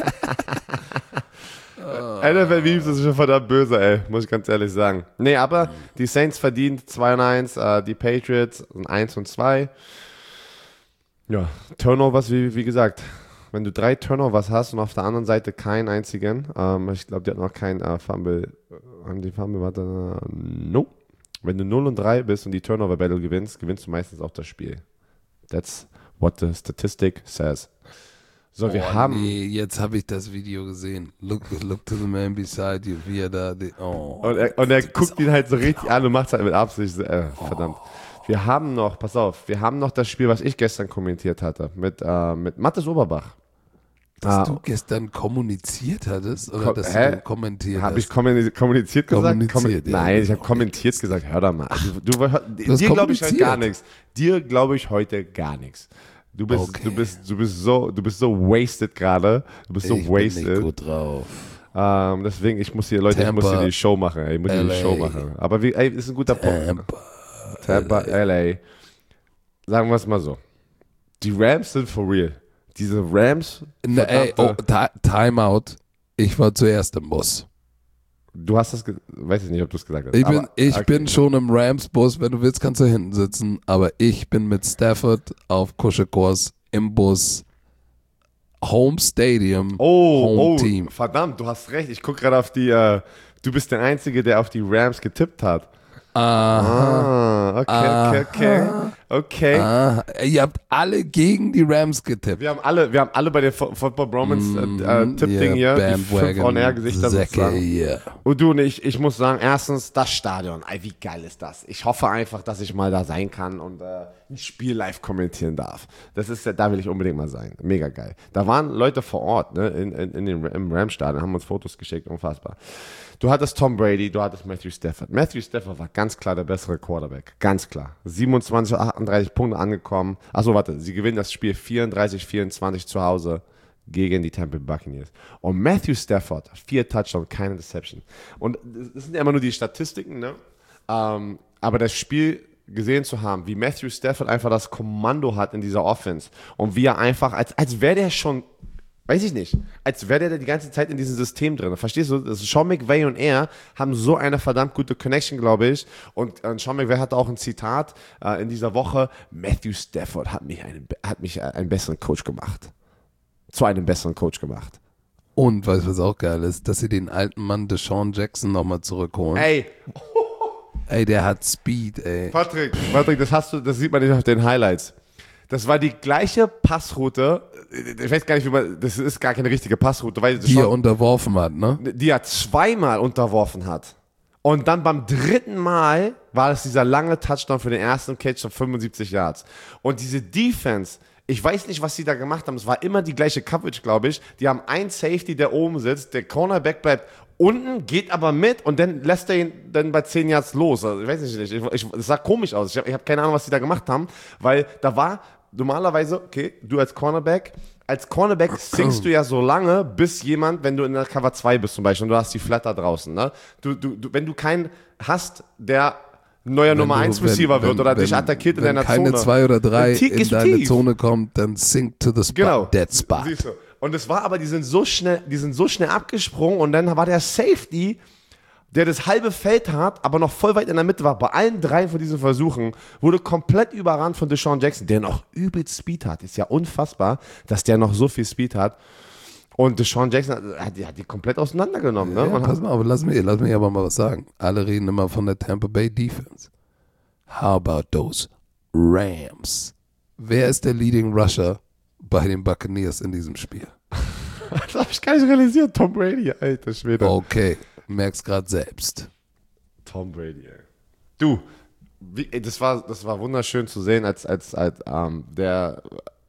N F L-Memes ist schon verdammt böse, ey, muss ich ganz ehrlich sagen. Nee, aber die Saints verdient zwei und eins, äh, die Patriots sind eins und zwei. Ja, Turnovers, wie, wie gesagt, wenn du drei Turnovers hast und auf der anderen Seite keinen einzigen, ähm, ich glaube, die hat noch kein äh, Fumble, haben die Fumble, warte, äh, no. Wenn du null und drei bist und die Turnover-Battle gewinnst, gewinnst du meistens auch das Spiel. That's what the statistic says. So, wir oh, haben. Nee, jetzt habe ich das Video gesehen. Look, look to the man beside you, wie er da. Die, oh, und er, und er guckt ihn halt so richtig an und macht es halt mit Absicht. Äh, verdammt. Wir haben noch, pass auf, wir haben noch das Spiel, was ich gestern kommentiert hatte, mit, äh, mit Mathis Oberbach. Dass ah, du gestern kommuniziert hattest oder Ko- dass hä? du kommentiert Habe ich hast? kommuniziert, kommuniziert gesagt? Kommuniziert, Kommen- ja. Nein, ich habe kommentiert gesagt. Hör doch mal. Du, du, du, hast dir glaube ich heute kommuniziert. gar nichts. Dir glaube ich heute gar nichts. Du bist, Okay. du bist, du bist so, du bist so wasted gerade. Du bist so ich bin wasted. nicht gut drauf. Ähm, deswegen, ich muss hier, Leute, Tampa, ich muss hier die Show machen. Ey, ich muss hier die L A. Show machen. Aber wie, ey, ist ein guter Punkt. Tampa, Tampa, L A. Sagen wir es mal so. Die Rams sind for real. Diese Rams. Ne, ey, oh, verdammte- Ti- Timeout. Ich war zuerst im Bus. Du hast das, ge- weiß ich nicht, ob du es gesagt hast. Ich bin, aber- ich okay. bin schon im Rams-Bus. Wenn du willst, kannst du hinten sitzen. Aber ich bin mit Stafford auf Kuschelkurs im Bus. Home Stadium. Oh, Home oh, Team. verdammt, du hast recht. Ich gucke gerade auf die, äh, du bist der Einzige, der auf die Rams getippt hat. Aha. Ah, okay, okay, okay. Okay. Ah, ihr habt alle gegen die Rams getippt. Wir haben alle, wir haben alle bei der Fo- Football Bromance äh, äh, Tipp-Ding hier, die fünf On-Air-Gesichter Säcke sozusagen. hier. Und du und ich, ich muss sagen, erstens, das Stadion, ey, wie geil ist das? Ich hoffe einfach, dass ich mal da sein kann und äh, ein Spiel live kommentieren darf. Das ist, da will ich unbedingt mal sein. Mega geil. Da waren Leute vor Ort, ne, in, in, in den, im Rams-Stadion, haben uns Fotos geschickt, unfassbar. Du hattest Tom Brady, du hattest Matthew Stafford. Matthew Stafford war ganz klar der bessere Quarterback. Ganz klar. siebenundzwanzig, achtunddreißig Punkte angekommen. Achso, warte, sie gewinnen das Spiel vierunddreißig, vierundzwanzig zu Hause gegen die Tampa Bay Buccaneers. Und Matthew Stafford, vier Touchdowns, keine Deception. Und das sind ja immer nur die Statistiken, ne? Ähm, aber das Spiel gesehen zu haben, wie Matthew Stafford einfach das Kommando hat in dieser Offense und wie er einfach, als, als wäre der schon, weiß ich nicht, als wäre der die ganze Zeit in diesem System drin. Verstehst du? Das ist Sean McVay und er haben so eine verdammt gute Connection, glaube ich. Und äh, Sean McVay hatte auch ein Zitat äh, in dieser Woche: Matthew Stafford hat mich, einen, hat mich einen besseren Coach gemacht. Zu einem besseren Coach gemacht. Und weißt du, was auch geil ist? Dass sie den alten Mann Deshaun Jackson nochmal zurückholen. Ey, Ey, der hat Speed, ey. Patrick, Patrick, das hast du, das sieht man nicht auf den Highlights. Das war die gleiche Passroute. Ich weiß gar nicht, wie man, das ist gar keine richtige Passroute, weil Die er Sean- unterworfen hat, ne? die er zweimal unterworfen hat. Und dann beim dritten Mal war es dieser lange Touchdown für den ersten Catch von fünfundsiebzig Yards. Und diese Defense, ich weiß nicht, was sie da gemacht haben. Es war immer die gleiche Coverage, glaube ich. Die haben einen Safety, der oben sitzt. Der Cornerback bleibt unten, geht aber mit und dann lässt er ihn dann bei zehn Yards los. Also ich weiß nicht, ich, ich, es sah komisch aus. Ich habe ich hab keine Ahnung, was sie da gemacht haben, weil da war normalerweise, okay, du als Cornerback, als Cornerback singst du ja so lange, bis jemand, wenn du in der Cover zwei bist zum Beispiel und du hast die Flatter draußen, ne? Du, du, du, wenn du keinen hast, der neuer Wenn Nummer du- eins wenn- Receiver wird wenn- oder wenn- dich attackiert in wenn deiner keine Zone. zwei oder drei Tief in ist deine tief. Zone kommt, dann sink to the spot, Genau. dead spot. Siehst du. Und es war aber, die sind so schnell, die sind so schnell abgesprungen und dann war der Safety, der das halbe Feld hat, aber noch voll weit in der Mitte war, bei allen drei von diesen Versuchen, wurde komplett überrannt von Deshaun Jackson, der noch übel Speed hat. Ist ja unfassbar, dass der noch so viel Speed hat. Und Deshaun Jackson hat, hat die komplett auseinandergenommen. Ne? Ja, Und pass hat, mal, aber lass mich, lass mich aber mal was sagen. Alle reden immer von der Tampa Bay Defense. How about those Rams? Wer ist der Leading Rusher bei den Buccaneers in diesem Spiel? das habe ich gar nicht realisiert. Tom Brady, alter Schwede. Okay, merk's gerade selbst. Tom Brady, ey. Du, wie, ey, das, war, das war wunderschön zu sehen, als, als, als ähm, der,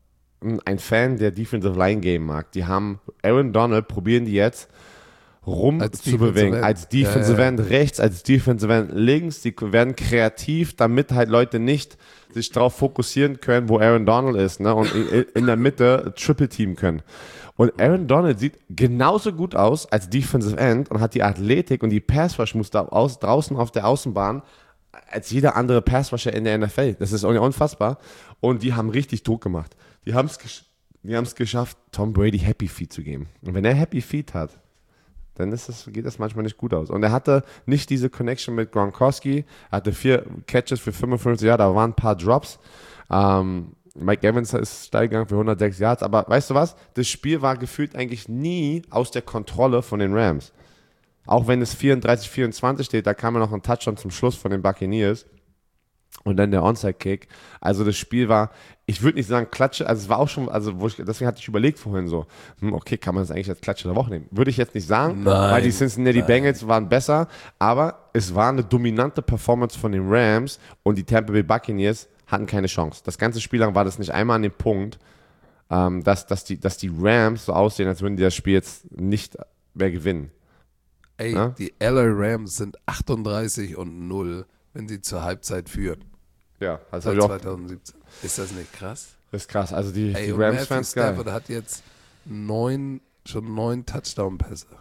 ein Fan der Defensive Line Game mag. Die haben Aaron Donald, probieren die jetzt rum Als zu Defensive bewegen. End. Als Defensive Ja, ja. End rechts, als Defensive End links. Die werden kreativ, damit halt Leute nicht sich darauf fokussieren können, wo Aaron Donald ist, ne? Und in, in der Mitte Triple Team können. Und Aaron Donald sieht genauso gut aus als Defensive End und hat die Athletik und die Pass-Rush-Muster aus, draußen auf der Außenbahn als jeder andere Pass-Rusher in der N F L. Das ist unfassbar. Und die haben richtig Druck gemacht. Die haben es gesch- die haben es geschafft, Tom Brady Happy Feet zu geben. Und wenn er Happy Feet hat, dann ist das, geht das manchmal nicht gut aus. Und er hatte nicht diese Connection mit Gronkowski. Er hatte vier Catches für fünfundfünfzig Yards, da waren ein paar Drops. Ähm, Mike Evans ist steil gegangen für hundertsechs Yards. Aber weißt du was? Das Spiel war gefühlt eigentlich nie aus der Kontrolle von den Rams. Auch wenn es vierunddreißig vierundzwanzig steht, da kam ja noch ein Touchdown zum Schluss von den Buccaneers. Und dann der Onside-Kick. Also das Spiel war, ich würde nicht sagen Klatsche, also es war auch schon, also wo ich, deswegen hatte ich überlegt vorhin so, hm, okay, kann man das eigentlich als Klatsche der Woche nehmen? Würde ich jetzt nicht sagen, Nein, weil die Cincinnati nein. Bengals waren besser, aber es war eine dominante Performance von den Rams und die Tampa Bay Buccaneers hatten keine Chance. Das ganze Spiel lang war das nicht einmal an dem Punkt, ähm, dass, dass, die, dass die Rams so aussehen, als würden die das Spiel jetzt nicht mehr gewinnen. Ey, Ja? die L A Rams sind achtunddreißig und null, wenn sie zur Halbzeit führen. Ja, das, Seit ich auch, zweitausendsiebzehn. Ist das nicht krass? das ist krass. Also die, Ey, die und Matthew Rams-Fans geil. Stafford hat jetzt neun, schon neun Touchdown-Pässe.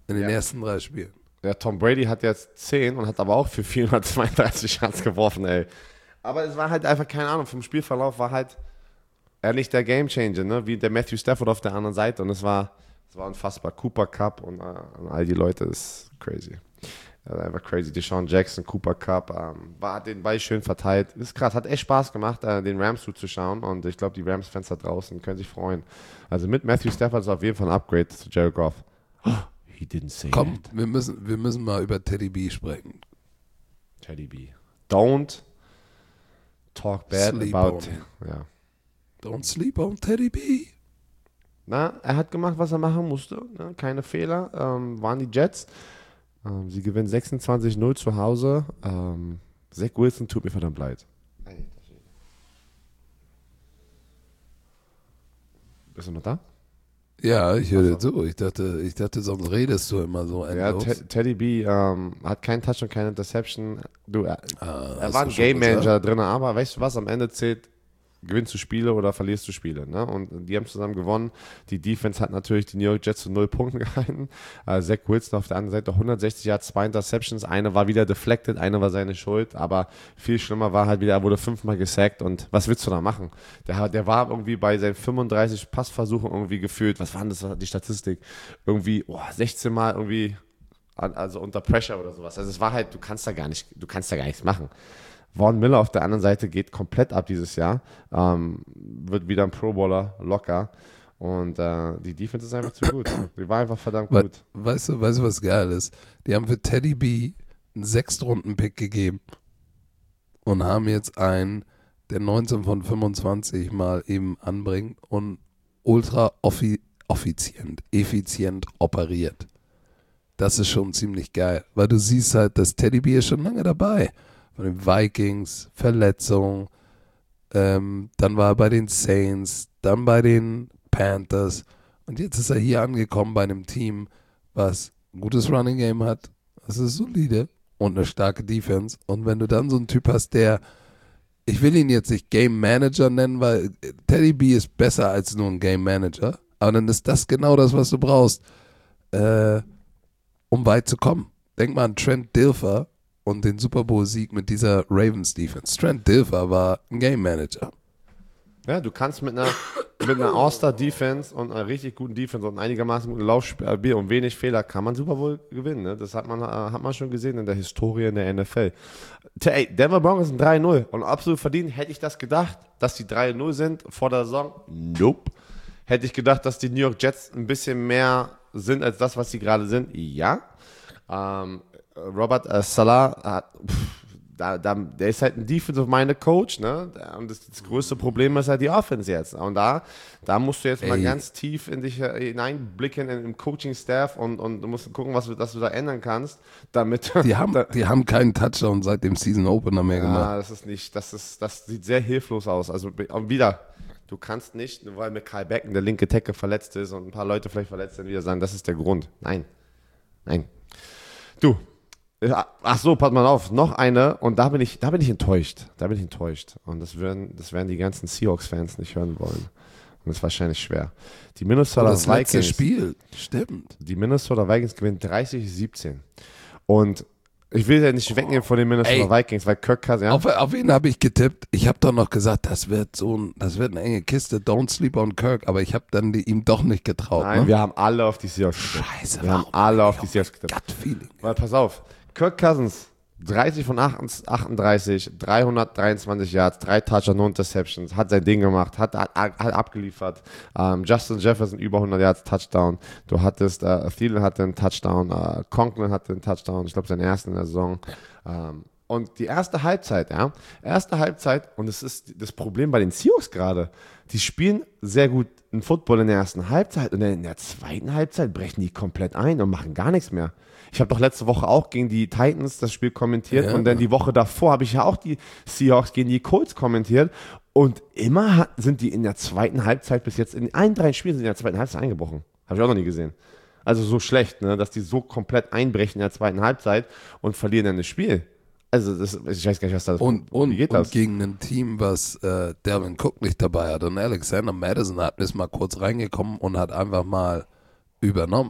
In den Ja. ersten drei Spielen. Ja, Tom Brady hat jetzt zehn und hat aber auch für vierhundertzweiunddreißig Yards geworfen, ey. Aber es war halt einfach, keine Ahnung, vom Spielverlauf war halt er nicht der Gamechanger, ne? Wie der Matthew Stafford auf der anderen Seite. Und es war, es war unfassbar. Cooper Cup und, äh, und all die Leute ist crazy. Also einfach crazy. Deshaun Jackson, Cooper Cup, ähm, war, hat den Ball schön verteilt. Ist krass, hat echt Spaß gemacht, äh, den Rams zuzuschauen. Und ich glaube, die Rams-Fans da draußen können sich freuen. Also mit Matthew Stafford ist auf jeden Fall ein Upgrade zu Jared Goff. Oh, he didn't say Komm, that. wir müssen, wir müssen mal über Teddy B sprechen. Teddy B. Don't talk bad Sleep about on him. Ja. Don't sleep on Teddy B. Na, er hat gemacht, was er machen musste. Ne? Keine Fehler. Ähm, waren die Jets. Ähm, sie gewinnen sechsundzwanzig null zu Hause. Ähm, Zach Wilson tut mir verdammt leid. Bist du noch da? Ja, ich höre dir zu. Ich dachte, ich dachte, sonst redest du immer so Ja, endlos. Te- Teddy B ähm, hat keinen Touchdown, keine Interception. Du, er, Ah, er hast war du ein schon Game Manager gesagt? drin, aber weißt du was, am Ende zählt, gewinnst du Spiele oder verlierst du Spiele. Ne? Und die haben zusammen gewonnen. Die Defense hat natürlich die New York Jets zu null Punkten gehalten. Äh, Zach Wilson auf der anderen Seite hundertsechzig Yards, zwei Interceptions. Eine war wieder deflected, eine war seine Schuld. Aber viel schlimmer war halt wieder, er wurde fünfmal gesackt. Und was willst du da machen? Der, der war irgendwie bei seinen fünfunddreißig Passversuchen irgendwie gefühlt, was war denn das, die Statistik? Irgendwie oh, sechzehn Mal irgendwie, also unter Pressure oder sowas. Also es war halt, du kannst da gar nicht, du kannst da gar nichts machen. Vaughn Miller auf der anderen Seite geht komplett ab dieses Jahr, ähm, wird wieder ein Pro-Bowler, locker und äh, die Defense ist einfach zu gut. Die war einfach verdammt We gut. weißt du, weißt du, was geil ist? Die haben für Teddy B einen Sechstrunden-Pick gegeben und haben jetzt einen, der neunzehn von fünfundzwanzig mal eben anbringt und ultra offi effizient, effizient operiert. Das ist schon ziemlich geil, weil du siehst halt, dass Teddy B ist schon lange dabei. Von den Vikings, Verletzung, ähm, dann war er bei den Saints, dann bei den Panthers und jetzt ist er hier angekommen bei einem Team, was ein gutes Running Game hat, das ist solide und eine starke Defense und wenn du dann so einen Typ hast, der, ich will ihn jetzt nicht Game Manager nennen, weil Teddy B ist besser als nur ein Game Manager, aber dann ist das genau das, was du brauchst, äh, um weit zu kommen. Denk mal an Trent Dilfer und den Super Bowl-Sieg mit dieser Ravens-Defense. Trent Dilfer war ein Game Manager. Ja, du kannst mit einer, mit einer All-Star-Defense und einer richtig guten Defense und einigermaßen guten Laufspiel und wenig Fehler kann man Super Bowl gewinnen. Ne? Das hat man, äh, hat man schon gesehen in der Historie in der N F L. Ey, Denver Broncos sind drei null und absolut verdient. Hätte ich das gedacht, dass die drei null sind vor der Saison? Nope. Hätte ich gedacht, dass die New York Jets ein bisschen mehr sind als das, was sie gerade sind? Ja. Ähm, Robert äh, Salah hat, pff, da, da, der ist halt ein Defensive-minded Coach, ne? Und das, das größte Problem ist halt die Offense jetzt. Und da, da musst du jetzt mal Ey. ganz tief in dich äh, hineinblicken in, im Coaching-Staff und, und du musst gucken, was du, was du da ändern kannst, damit. Die haben, die haben keinen Touchdown seit dem Season Opener mehr gemacht. Ja, das ist nicht, das ist, das sieht sehr hilflos aus. Also und wieder, du kannst nicht, nur weil mit Kyle Becken der linke Tackle verletzt ist und ein paar Leute vielleicht verletzt sind, wieder sagen, das ist der Grund. Nein. Nein. Du. Ach so, pass mal auf, noch eine und da bin ich, da bin ich enttäuscht. Da bin ich enttäuscht. Und das werden, das werden die ganzen Seahawks-Fans nicht hören wollen. Und das ist wahrscheinlich schwer. Die Minnesota das letzte Vikings. Spiel, stimmt. Die Minnesota Vikings gewinnen dreißig siebzehn. Und ich will ja nicht wegnehmen von den Minnesota Ey. Vikings, weil Kirk Cousins, ja, Auf, auf wen habe ich getippt? Ich habe doch noch gesagt, das wird so ein, das wird eine enge Kiste. Don't sleep on Kirk. Aber ich habe dann die, ihm doch nicht getraut. nein, ne? wir haben alle auf die Seahawks getippt. Scheiße, Wir haben warum alle hab auf ich die Seahawks getippt. Gut Feeling. Weil, pass auf, Kirk Cousins, dreißig von achtunddreißig, dreihundertdreiundzwanzig Yards, drei Touchdowns, no Interceptions, hat sein Ding gemacht, hat, hat, hat abgeliefert. Ähm, Justin Jefferson über hundert Yards, Touchdown. Du hattest, äh, Thielen hatte einen Touchdown, äh, Conklin hatte einen Touchdown, ich glaube seinen ersten in der Saison. Ähm, und die erste Halbzeit, ja, erste Halbzeit, und es ist das Problem bei den Seahawks gerade, die spielen sehr gut einen Football in der ersten Halbzeit und dann in der zweiten Halbzeit brechen die komplett ein und machen gar nichts mehr. Ich habe doch letzte Woche auch gegen die Titans das Spiel kommentiert Ja. und dann die Woche davor habe ich ja auch die Seahawks gegen die Colts kommentiert und immer hat, sind die in der zweiten Halbzeit bis jetzt, in allen drei Spielen sind die in der zweiten Halbzeit eingebrochen. Habe ich auch noch nie gesehen. Also so schlecht, ne, dass die so komplett einbrechen in der zweiten Halbzeit und verlieren dann das Spiel. Also das, ich weiß gar nicht, was das Und, und, wie geht und das? gegen ein Team, was äh, Dalvin Cook nicht dabei hat. Und Alexander Madison hat ist mal kurz reingekommen und hat einfach mal übernommen.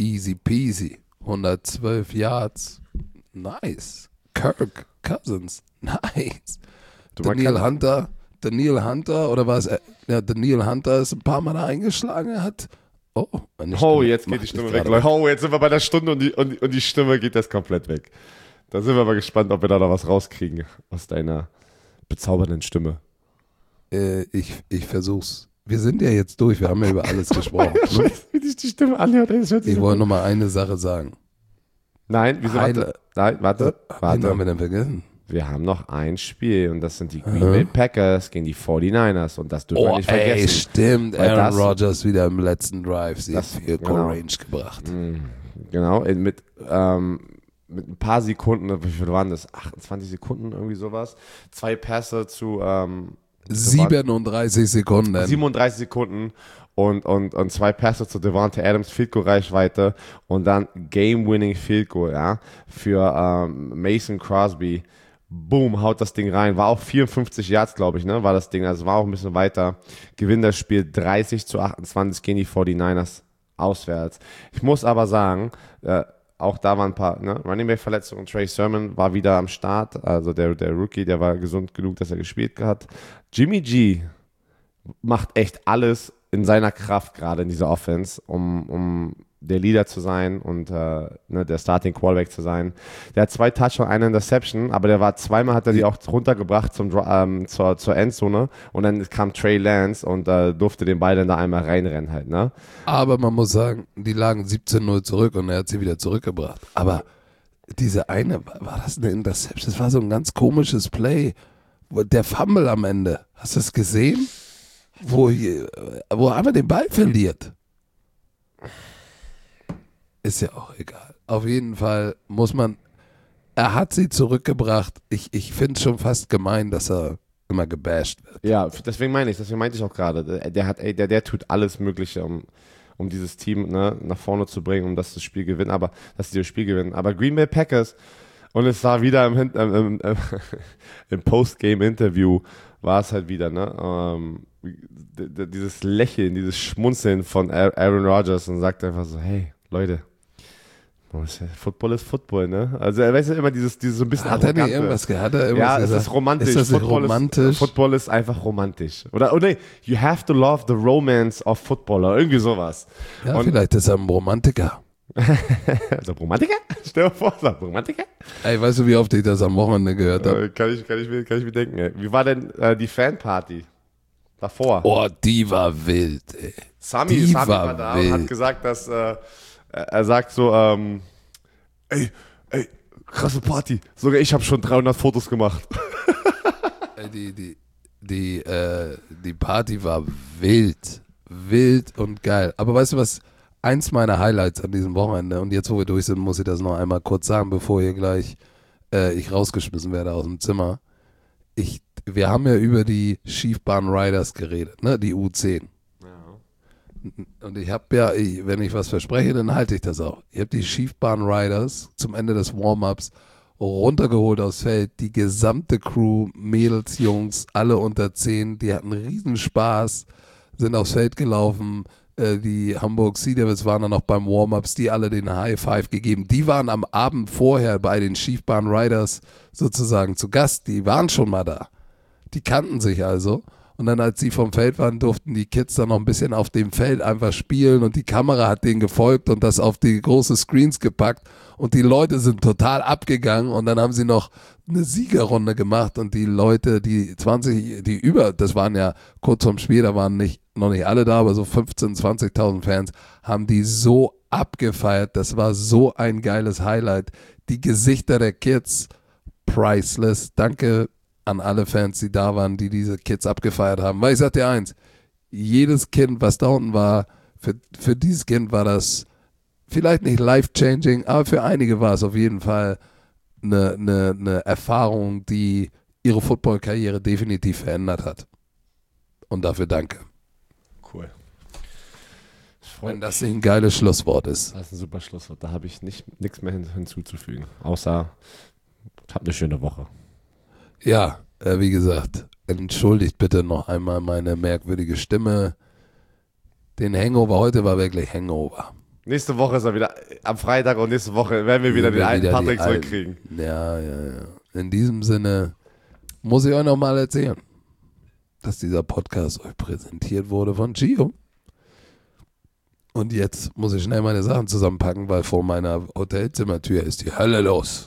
easy peasy. hundertzwölf Yards. Nice. Kirk Cousins. Nice. Du, man Daniel kann- Hunter. Daniel Hunter, oder was? Ja, Daniel Hunter ist ein paar Mal da eingeschlagen. Er hat. Oh, meine Oh, Stimme jetzt geht macht die Stimme mich weg, gerade Leute. Oh, jetzt sind wir bei der Stunde und die, und, die- und die Stimme geht jetzt komplett weg. Da sind wir mal gespannt, ob wir da noch was rauskriegen aus deiner bezaubernden Stimme. Äh, ich, ich versuch's. Wir sind ja jetzt durch, wir haben ja über alles gesprochen. Ich weiß, wie sich die Stimme anhört. ey, das hört sich Ich so wollte an. noch mal eine Sache sagen. Nein, wieso? Warte. Heile- Nein, warte. Wen haben Warte. wir denn vergessen? Wir haben noch ein Spiel und das sind die Green Aha. Bay Packers gegen die forty-niners und das dürfen wir Oh, nicht ey, vergessen. stimmt. Weil Aaron das- Rodgers wieder im letzten Drive. Sie hat Das- viel genau. Range gebracht. Genau, in, mit, ähm, mit ein paar Sekunden, wie viel waren das? achtundzwanzig Sekunden, irgendwie sowas. Zwei Pässe zu ähm, siebenunddreißig Sekunden. siebenunddreißig Sekunden und, und, und zwei Pässe zu Devontae Adams, Field Goal Reichweite und dann Game-Winning Field Goal, ja, für ähm, Mason Crosby. Boom, haut das Ding rein. War auch vierundfünfzig Yards, glaube ich, ne, war das Ding. Also war auch ein bisschen weiter. Gewinnt das Spiel dreißig zu achtundzwanzig gegen die forty-niners auswärts. Ich muss aber sagen, äh, auch da waren ein paar ne, Running Back Verletzungen. Trey Sermon war wieder am Start. Also der, der Rookie, der war gesund genug, dass er gespielt hat. Jimmy G macht echt alles in seiner Kraft gerade in dieser Offense, um, um der Leader zu sein und äh, ne, der Starting Quarterback zu sein. Der hat zwei Touchdowns, eine Interception, aber der war zweimal hat er die auch runtergebracht zum, Dro- ähm, zur, zur Endzone und dann kam Trey Lance und äh, durfte den Ball dann da einmal reinrennen halt, ne? Aber man muss sagen, die lagen siebzehn null zurück und er hat sie wieder zurückgebracht. Aber diese eine, war das eine Interception? Das war so ein ganz komisches Play. Wo- Der Fumble am Ende. Hast du es gesehen? Wo, hier, wo er einfach den Ball verliert. Ist ja auch egal. Auf jeden Fall muss man, er hat sie zurückgebracht. Ich, ich finde es schon fast gemein, dass er immer gebasht wird. Ja, f- deswegen meine ich, deswegen meinte ich auch gerade, der, der hat, ey, der, der tut alles Mögliche, um, um dieses Team ne, nach vorne zu bringen, um das, das Spiel gewinnen, aber dass sie das Spiel gewinnen. Aber Green Bay Packers, und es war wieder im, Hin- ähm, im, ähm, im Postgame-Interview, war es halt wieder, ne, ähm, d- d- dieses Lächeln, dieses Schmunzeln von Aa- Aaron Rodgers und sagt einfach so, hey, Leute, Football ist Football, ne? Also er weiß ja immer dieses, dieses so ein bisschen Hat er nicht arrogante- irgendwas ge- hat er irgendwas Ja, es gesagt? ist romantisch. Ist das nicht Football romantisch? Ist, Football ist einfach romantisch. Oder, oder nee, you have to love the romance of Footballer. Irgendwie sowas. Ja, Und- vielleicht ist er ein Romantiker. Also Romantiker? Stell dir vor, sag Romantiker? Ey, weißt du, wie oft ich das am Wochenende gehört habe? Äh, kann, ich, kann, ich mir, kann ich mir denken. Ey. Wie war denn äh, die Fanparty davor? Oh, die war wild, ey. Sami, die Sami war war da wild. und hat gesagt, dass äh, er sagt so, ähm, ey, ey, krasse Party. Sogar ich habe schon dreihundert Fotos gemacht. Ey, die, die, die, äh, die Party war wild. Wild und geil. Aber weißt du was? Eins meiner Highlights an diesem Wochenende, und jetzt, wo wir durch sind, muss ich das noch einmal kurz sagen, bevor hier gleich äh, ich rausgeschmissen werde aus dem Zimmer. Ich, wir haben ja über die Schiefbahn Riders geredet, ne? Die U zehn. Und ich habe ja, ich, wenn ich was verspreche, dann halte ich das auch. Ich habe die Schiefbahn Riders zum Ende des Warm-Ups runtergeholt aufs Feld. Die gesamte Crew, Mädels, Jungs, alle unter zehn, die hatten riesen Spaß, sind aufs Feld gelaufen. Äh, die Hamburg Sea Devils waren dann noch beim Warm-Ups, die alle den High Five gegeben. Die waren am Abend vorher bei den Schiefbahn Riders sozusagen zu Gast. Die waren schon mal da. Die kannten sich also. Und dann, als sie vom Feld waren, durften die Kids dann noch ein bisschen auf dem Feld einfach spielen und die Kamera hat denen gefolgt und das auf die großen Screens gepackt und die Leute sind total abgegangen und dann haben sie noch eine Siegerrunde gemacht und die Leute, die zwanzig, die über, das waren ja kurz vorm Spiel, da waren nicht, noch nicht alle da, aber so fünfzehntausend, zwanzigtausend Fans, haben die so abgefeiert. Das war so ein geiles Highlight. Die Gesichter der Kids, priceless. Danke an alle Fans, die da waren, die diese Kids abgefeiert haben. Weil ich sag dir eins, jedes Kind, was da unten war, für, für dieses Kind war das vielleicht nicht life-changing, aber für einige war es auf jeden Fall eine, eine, eine Erfahrung, die ihre Football-Karriere definitiv verändert hat. Und dafür danke. Cool. Wenn das nicht ein geiles Schlusswort ist. Das ist ein super Schlusswort. Da habe ich nicht nichts mehr hin, hinzuzufügen. Außer, habt eine schöne Woche. Ja, äh, wie gesagt, entschuldigt bitte noch einmal meine merkwürdige Stimme. Den Hangover heute war wirklich Hangover. Nächste Woche ist er wieder am Freitag und nächste Woche werden wir wieder Wenn den wir alten wieder die Patrick alten- zurückkriegen. Ja, ja, ja. In diesem Sinne muss ich euch noch mal erzählen, dass dieser Podcast euch präsentiert wurde von Gio. Und jetzt muss ich schnell meine Sachen zusammenpacken, weil vor meiner Hotelzimmertür ist die Hölle los.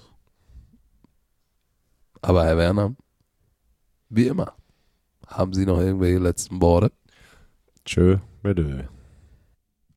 Aber Herr Werner, wie immer, haben Sie noch irgendwelche letzten Worte? Tschö, bitte.